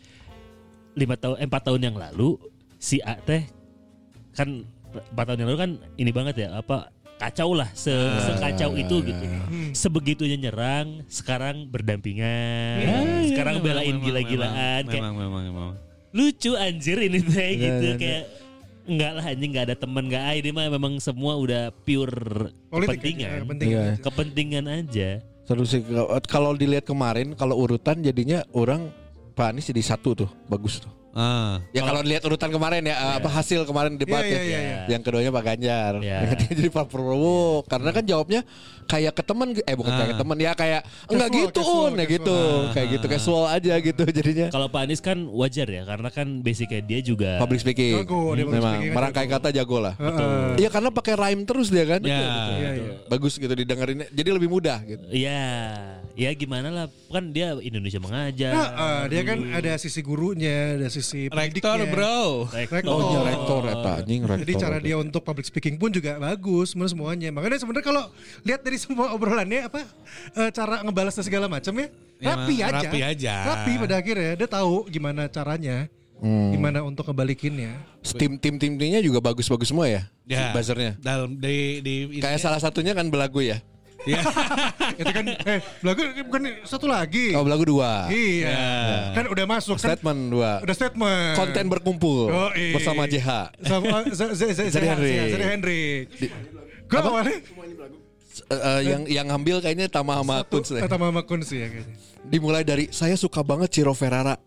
4 tahun yang lalu si A teh kan 4 tahun yang lalu kan ini banget ya kacau lah sekacau itu gitu. Sebegitunya nyerang, sekarang berdampingan. Sekarang belain gila-gilaan memang. lucu anjir ini teh gitu kayak enggak lah anjing enggak ada teman enggak ini mah memang semua udah pure kepentingan aja. Seru sih kalau dilihat kemarin kalau urutan jadinya orang Pak Anies jadi 1 tuh bagus tuh. Ya kalau lihat urutan kemarin ya hasil kemarin debat yang keduanya Pak Ganjar, yang ketiga jadi Pak Prabowo karena kan jawabnya kayak ke teman bukan kayak ke teman ya kayak enggak gitu ya gitu kayak gitu casual aja gitu jadinya. Kalau Pak Anies kan wajar ya karena kan basicnya dia juga public speaking, memang merangkai kata jago lah. Iya karena pakai rhyme terus dia kan, bagus gitu didengerinnya jadi lebih mudah gitu. Ya gimana lah kan dia Indonesia mengajar. Dia kan ada sisi gurunya, ada sisi rektor bro. Rektor anjing rektor. Jadi cara dia untuk public speaking pun juga bagus semuanya. Makanya sebenarnya kalau lihat dari semua obrolannya cara ngebalas dan segala macam ya rapi pada akhirnya dia tahu gimana caranya. Gimana untuk ngebalikinnya. Tim-timnya juga bagus-bagus semua ya. Buzzernya. Dalam di kayak salah satunya kan belagu ya. Itu kan belagu bukan satu lagi. Oh belagu 2. Iya. Kan udah masuk statement 2. Udah statement. Konten berkumpul bersama JH. Sama Zari Hendrik. Gue awalnya yang ngambil kayaknya Tama sama Kunz ya. Tama sama Kunz ya kayaknya. Dimulai dari saya suka banget Ciro Ferrara.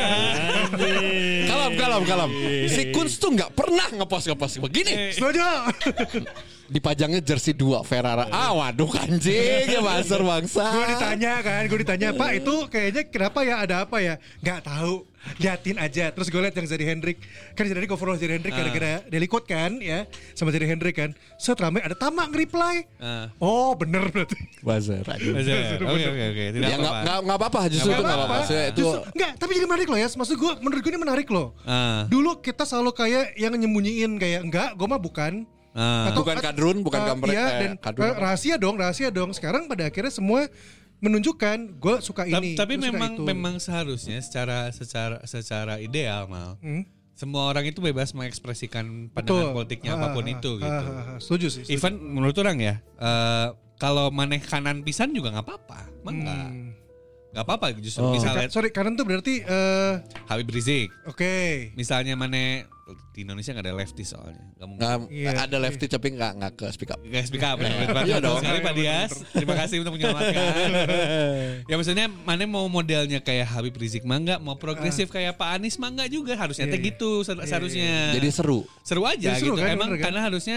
Kalem. Si Kunz tuh nggak pernah ngepost begini. Setuju. Dipajangnya jersey 2 Ferrara. Waduh anjing ya buzzer bangsa. Gue ditanya Pak itu kayaknya kenapa ya ada apa ya? Gak tahu. Liatin aja. Terus gue liat yang Zari Hendrik. Kan Zari cover Zari Hendrik gara-gara Daily Code kan ya. Sama Zari Hendrik kan. Ramai ada Tama nge-reply. Oh bener berarti. Buzzer. Oke. Ya gak apa-apa. Justru itu gak apa-apa. Enggak, tapi jadi menarik loh ya. Maksud gue, menurut gue ini menarik loh. Dulu kita selalu kayak yang nyembunyiin kayak enggak, gue mah bukan. Bukan kadrun, bukan gambar. Iya, dan rahasia dong. Sekarang pada akhirnya semua menunjukkan gue suka ini. Tapi memang seharusnya secara ideal mal. Semua orang itu bebas mengekspresikan pandangan politiknya apapun itu gitu. Setuju sih. Even menurut orang ya, kalau maneh kanan pisan juga nggak apa-apa, nggak apa-apa justru misalnya. Kanan tuh berarti Habib Rizik. Oke. Misalnya maneh di Indonesia nggak ada lefty soalnya, nggak mungkin. Ada lefty tapi nggak ke speak up. Nggak speak up. Iya dong. Sekali Pak Dias, terima kasih untuk menyelamatkan. Ya maksudnya mana mau modelnya kayak Habib Rizik mah nggak, mau progresif kayak Pak Anies mah nggak juga, harusnya gitu seharusnya. Jadi seru aja gitu. Kan, emang bener, karena harusnya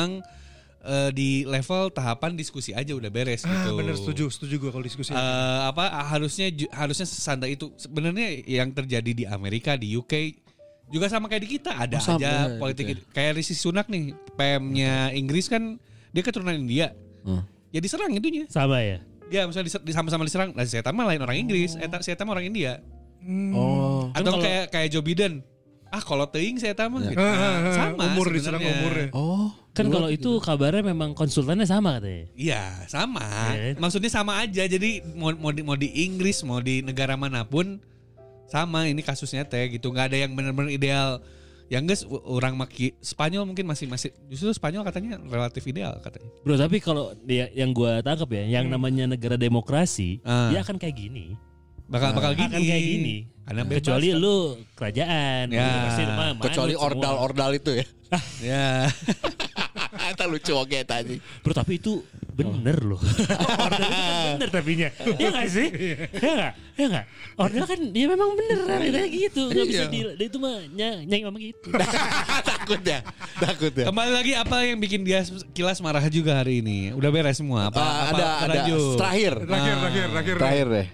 di level tahapan diskusi aja udah beres gitu. Bener setuju gue kalau diskusi. Harusnya sesantai itu. Sebenarnya yang terjadi di Amerika, di UK juga sama kayak di kita, ada aja politik gitu. Kayak Rishi Sunak nih, PM-nya Inggris kan dia keturunan India. Ya diserang itunya. Sama ya. Dia misalnya sama-sama diserang. Lah saya mah lain orang Inggris, saya mah orang India. Atau kayak Joe Biden. Kalau teuing saya mah gitu. Sama umur diserang umurnya. Kan kalau itu kabarnya memang konsultannya sama katanya. Iya, sama. Maksudnya sama aja. Jadi mau di Inggris, mau di negara manapun sama ini kasusnya gitu. Nggak ada yang benar-benar ideal. Yang guys orang maki Spanyol mungkin masih justru Spanyol katanya relatif ideal katanya. Bro, tapi kalau yang gue tangkap ya, yang namanya negara demokrasi, dia akan kayak gini. Bakal gini. Akan kayak gini. Kecuali lu kerajaan, kecuali ordal itu ya. Ya. Itu lucu oke tadi. Bro, tapi itu bener loh. Ordal itu kan bener tapinya. Iya gak sih? Iya gak? Ordal kan dia memang bener kayak gitu. Gak bisa dia itu mah nyai ngomong gitu. Takut ya. Kembali lagi apa yang bikin dia kilas marah juga hari ini? Udah beres semua? Ada terakhir deh.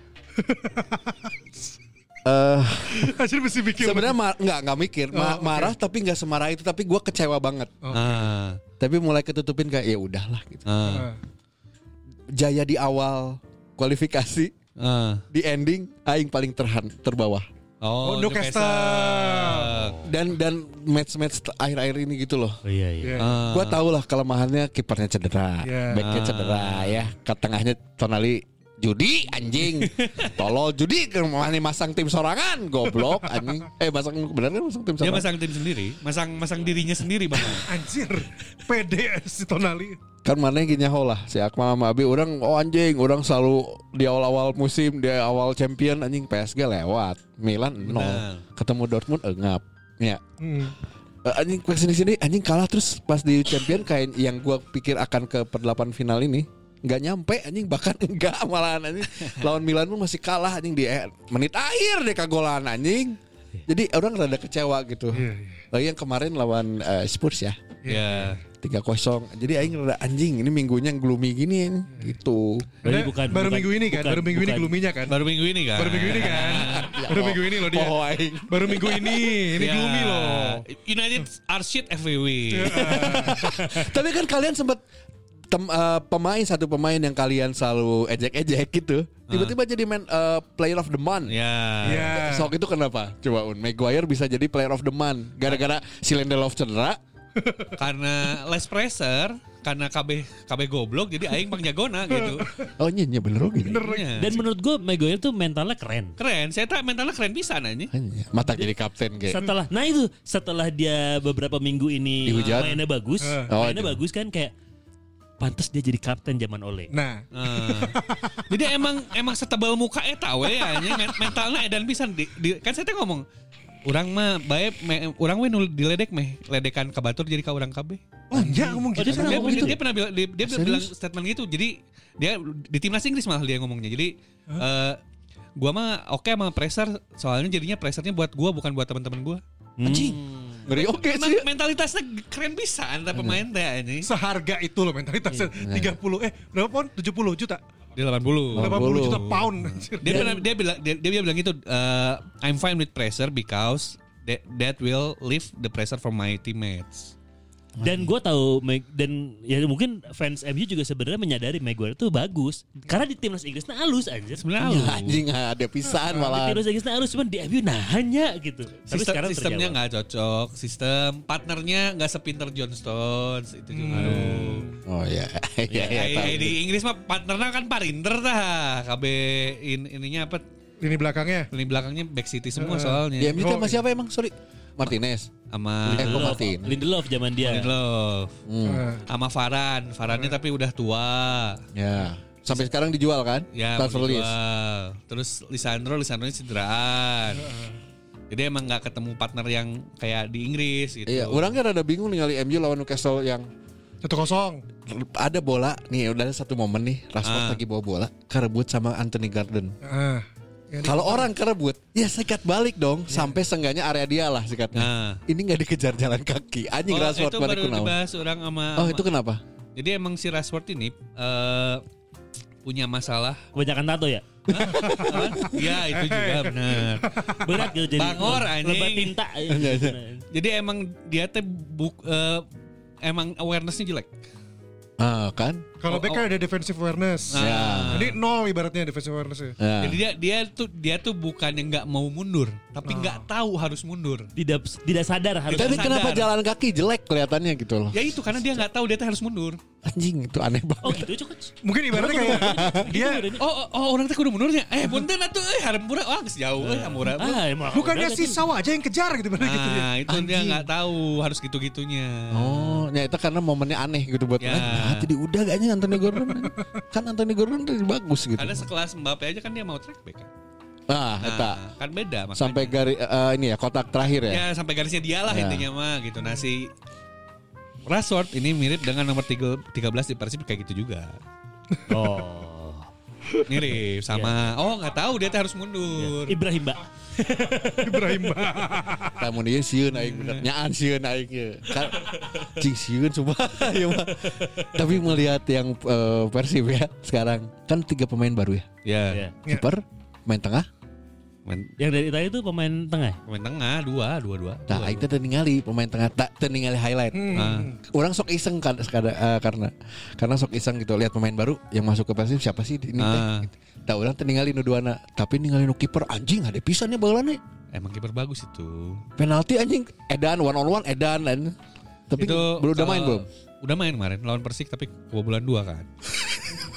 Akhirnya mesti mikir. Sebenarnya nggak mikir, marah tapi nggak semarah itu, tapi gue kecewa banget. Tapi mulai ketutupin kayak ya udahlah gitu. Jaya di awal kualifikasi, di ending aing paling terbawah. Newcastle. Dan match akhir-akhir ini gitu loh. Iya. Gue tau lah kelemahannya kipernya cedera, backnya cedera ya, ke tengahnya Tonali judi anjing. Tolol judi mana masang tim sorangan goblok anjing. Masang bener kan masang tim sorangan. Dia masang tim sendiri, masang dirinya sendiri Bang. Anjir. Pede si Tonali. Kan mana gini lah si Akmal sama Abi orang anjing orang selalu di awal-awal musim di awal champion anjing PSG lewat Milan 0 ketemu Dortmund engap ya anjing kesini anjing kalah terus pas di champion kayak yang gua pikir akan ke per-8 final ini nggak nyampe anjing bahkan enggak malahan anjing lawan Milan pun masih kalah anjing di menit akhir deh kagolan anjing jadi orang rada kecewa gitu lagi yang kemarin lawan Spurs ya 3-0. Jadi aing rada anjing ini minggunya yang gloomy gini gitu. Baru minggu ini gloomy-nya kan. Baru minggu ini kan. Baru minggu ini loh dia. Baru minggu ini gloomy loh. United are shit every week. Tapi kan kalian sempat satu pemain yang kalian selalu ejek-ejek gitu. Tiba-tiba jadi player of the month. Sok itu kenapa? Coba Maguire bisa jadi player of the month gara-gara si Lindelof cedera. Karena less pressure, karena KB goblok jadi aing bang jagona gitu. Oh iya bener gitu. Dan menurut gue Maguire tuh mentalnya keren. Saya tak mentalnya keren bisa nanya. Mata jadi kapten kayak. Setelah dia beberapa minggu ini mainnya bagus, bagus kan kayak pantas dia jadi kapten zaman Ole. Nah. Jadi emang setebal muka eta we nya mentalnya edan pisan kan saya teh ngomong urang mah bae urang we nu diledek ledekan ka batur jadi ka urang kabeh. Oh iya ngomong gitu. Dia pernah bilang statement gitu. Jadi dia di timnas Inggris malah dia ngomongnya. Jadi gua mah oke sama pressure soalnya jadinya pressure-nya buat gua bukan buat teman-teman gua. Anjing. Ngeri oke sih. Mentalitasnya keren bisa antara pemain teh ini. Seharga itu loh mentalitasnya 30 berapa pound? 70 juta. Dia 80 juta pound. Dia bilang gitu, I'm fine with pressure because that will lift the pressure from my teammates. Dan gue tahu dan ya mungkin fans MU juga sebenarnya menyadari Maguire itu bagus karena di timnas Inggrisnya halus anjir sebenarnya anjing ada pisan malah di timnas Inggrisnya halus cuman di MU nahanya gitu. Tapi sekarang sistemnya nggak cocok, sistem partnernya nggak sepinter John Stones itu juga. Oh ya. Di Inggris mah partnernya kan Parinder dah, KB ininya apa? Lini belakangnya back city semua soalnya. Di MU sama siapa emang? Sorry. Martinez sama Lindelof zaman dia. Sama Varannya tapi udah tua. Ya. Sampai sekarang dijual kan? Ya, dijual. Terus Lisandro-nya cederaan. Jadi emang gak ketemu partner yang kayak di Inggris gitu. Iya, orang kan rada bingung ningali MU lawan Newcastle yang 1-0. Ada bola nih, udah ada satu momen nih Rashford lagi bawa bola kerebut sama Anthony Gordon. Kalau orang kerebut, ya sikat balik dong sampai seenggaknya area dia lah sikatnya. Ini nggak dikejar jalan kaki. Anjing Rashford itu baru dibahas orang sama. Itu kenapa? Jadi emang si Rashford ini punya masalah. Kebanyakan tato ya? Iya itu juga benar. Berat gitu jadi. Bangor anjing. Lebat tinta. Jadi emang dia teh emang awarenessnya jelek. Kan? Kalau Beck ada defensive awareness. Jadi 0 ibaratnya defensive awareness. Jadi dia tuh bukan yang nggak mau mundur, tapi nggak tahu harus mundur. Tidak sadar harus. Tapi kenapa jalan kaki jelek kelihatannya gitu loh? Ya itu karena dia nggak tahu dia harus mundur. Anjing itu aneh banget. Oh gitu cukup. Mungkin ibaratnya kayak dia orang teh kudu mundurnya. Punten atuh harempura geus jauh hamura. Bukannya si Sawa aja yang kejar gitu benar gitu. Nah, itu dia nggak tahu harus gitu-gitunya. Oh, ya itu karena momennya aneh gitu buat jadi udah kayaknya Anthony Gordon. Kan Anthony Gordon bagus gitu. Ada sekelas Mbappe aja kan dia mau track back kan. Kan beda makanya. Sampai garis ini ya kotak terakhir ya. Ya sampai garisnya dia lah intinya mah gitu. Si Rashford ini mirip dengan nomor 13 di Persib kayak gitu juga. Oh. Mirip sama nggak tahu dia harus mundur. Ibrahim Mbak. Tamun ieu sieun aing bener nyaan sieun aing ye. Cing sieun coba ya mah. Tapi melihat yang Persib ya sekarang kan 3 pemain baru ya. Iya. Kiper, pemain tengah. Yang dari Italia itu pemain tengah. Pemain tengah dua. Nah, aing teh ningali pemain tengah teu ningali highlight. Orang sok iseng karena sok iseng gitu lihat pemain baru yang masuk ke Persib siapa sih ini teh. Tah urang teh ningali nu duana, tapi ningali nu kiper anjing ada pisannya bageulana. Emang kiper bagus itu. Penalti anjing edan one on one edan dan tapi itu belum udah main belum? Udah main kemarin lawan Persik tapi kebobolan 2 kan.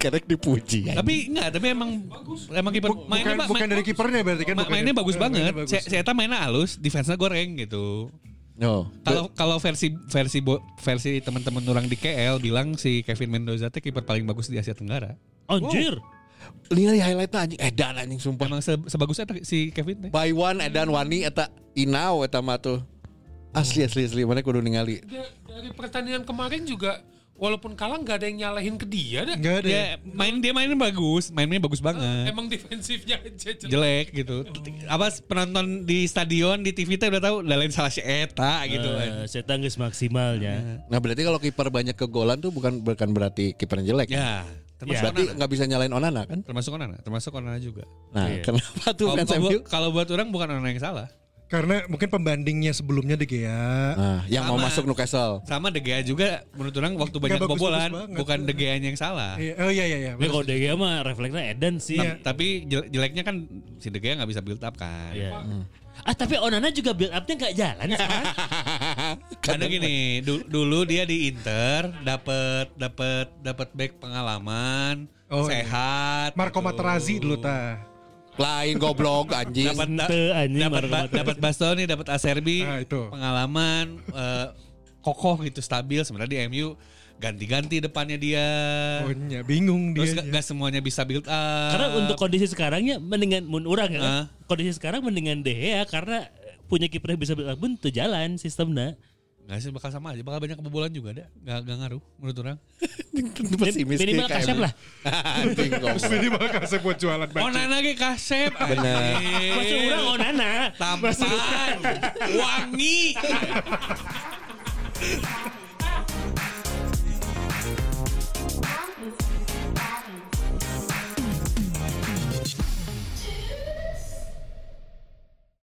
kerek dipuji. Tapi emang kiper mainnya bukan dari kipernya berarti kan. Mainnya bagus banget. Saya mainnya halus, defense-nya goreng gitu. Kalau versi teman-teman orang di KL bilang si Kevin Mendoza teh kiper paling bagus di Asia Tenggara. Anjir. Lihat highlight-nya anjing edan anjing sumpah. Emang sebagus eta si Kevin teh. By one edan wani eta Inau eta mah tuh. Asli mana kudu ningali. Dari pertandingan kemarin juga walaupun kalah nggak ada yang nyalahin ke dia dah. Nggak ada. Ya, mainnya bagus banget. Emang defensifnya aja jelek gitu. Apa penonton di stadion di TV teh udah tahu lain salah si eta gitu. Saya geus maksimalnya. Nah berarti kalau kiper banyak kegolan tuh bukan berarti kipernya jelek. Ya. Berarti nggak bisa nyalain Onana kan? Termasuk Onana juga. Nah kenapa tuh fans MU? Kalau buat orang bukan Onana yang salah. Karena mungkin pembandingnya sebelumnya De Gea. Yang mau masuk Newcastle. Sama De Gea juga menurut orang waktu banyak kebobolan bukan De Gea yang salah. Oh iya. Kalau De Gea mah refleksnya edan sih. Tapi jeleknya kan si De Gea nggak bisa build up kan. Iya. Tapi Onana juga build up-nya nggak jalan sekarang. Karena gini, dulu dia di Inter dapat back pengalaman, sehat. Marco Materazzi dulu Lain goblok anjing. Dapat Bastoni, dapat Acerbi, pengalaman kokoh gitu, stabil. Sebenarnya di MU ganti-ganti depannya dia. Bingung dia. Terus gak semuanya bisa build up. Karena untuk kondisi sekarangnya mendingan orang ya. Kondisi sekarang mendingan De Gea karena punya kiper yang bisa build up pun tuh jalan sistemnya. Gak sih, bakal sama aja, bakal banyak kebobolan juga ada. Gak ngaruh menurut orang. Minimal kasep lah. Minimal kasep buat jualan baju. Onana ge kasep. Bener. Maksud orang Onana tampan wangi.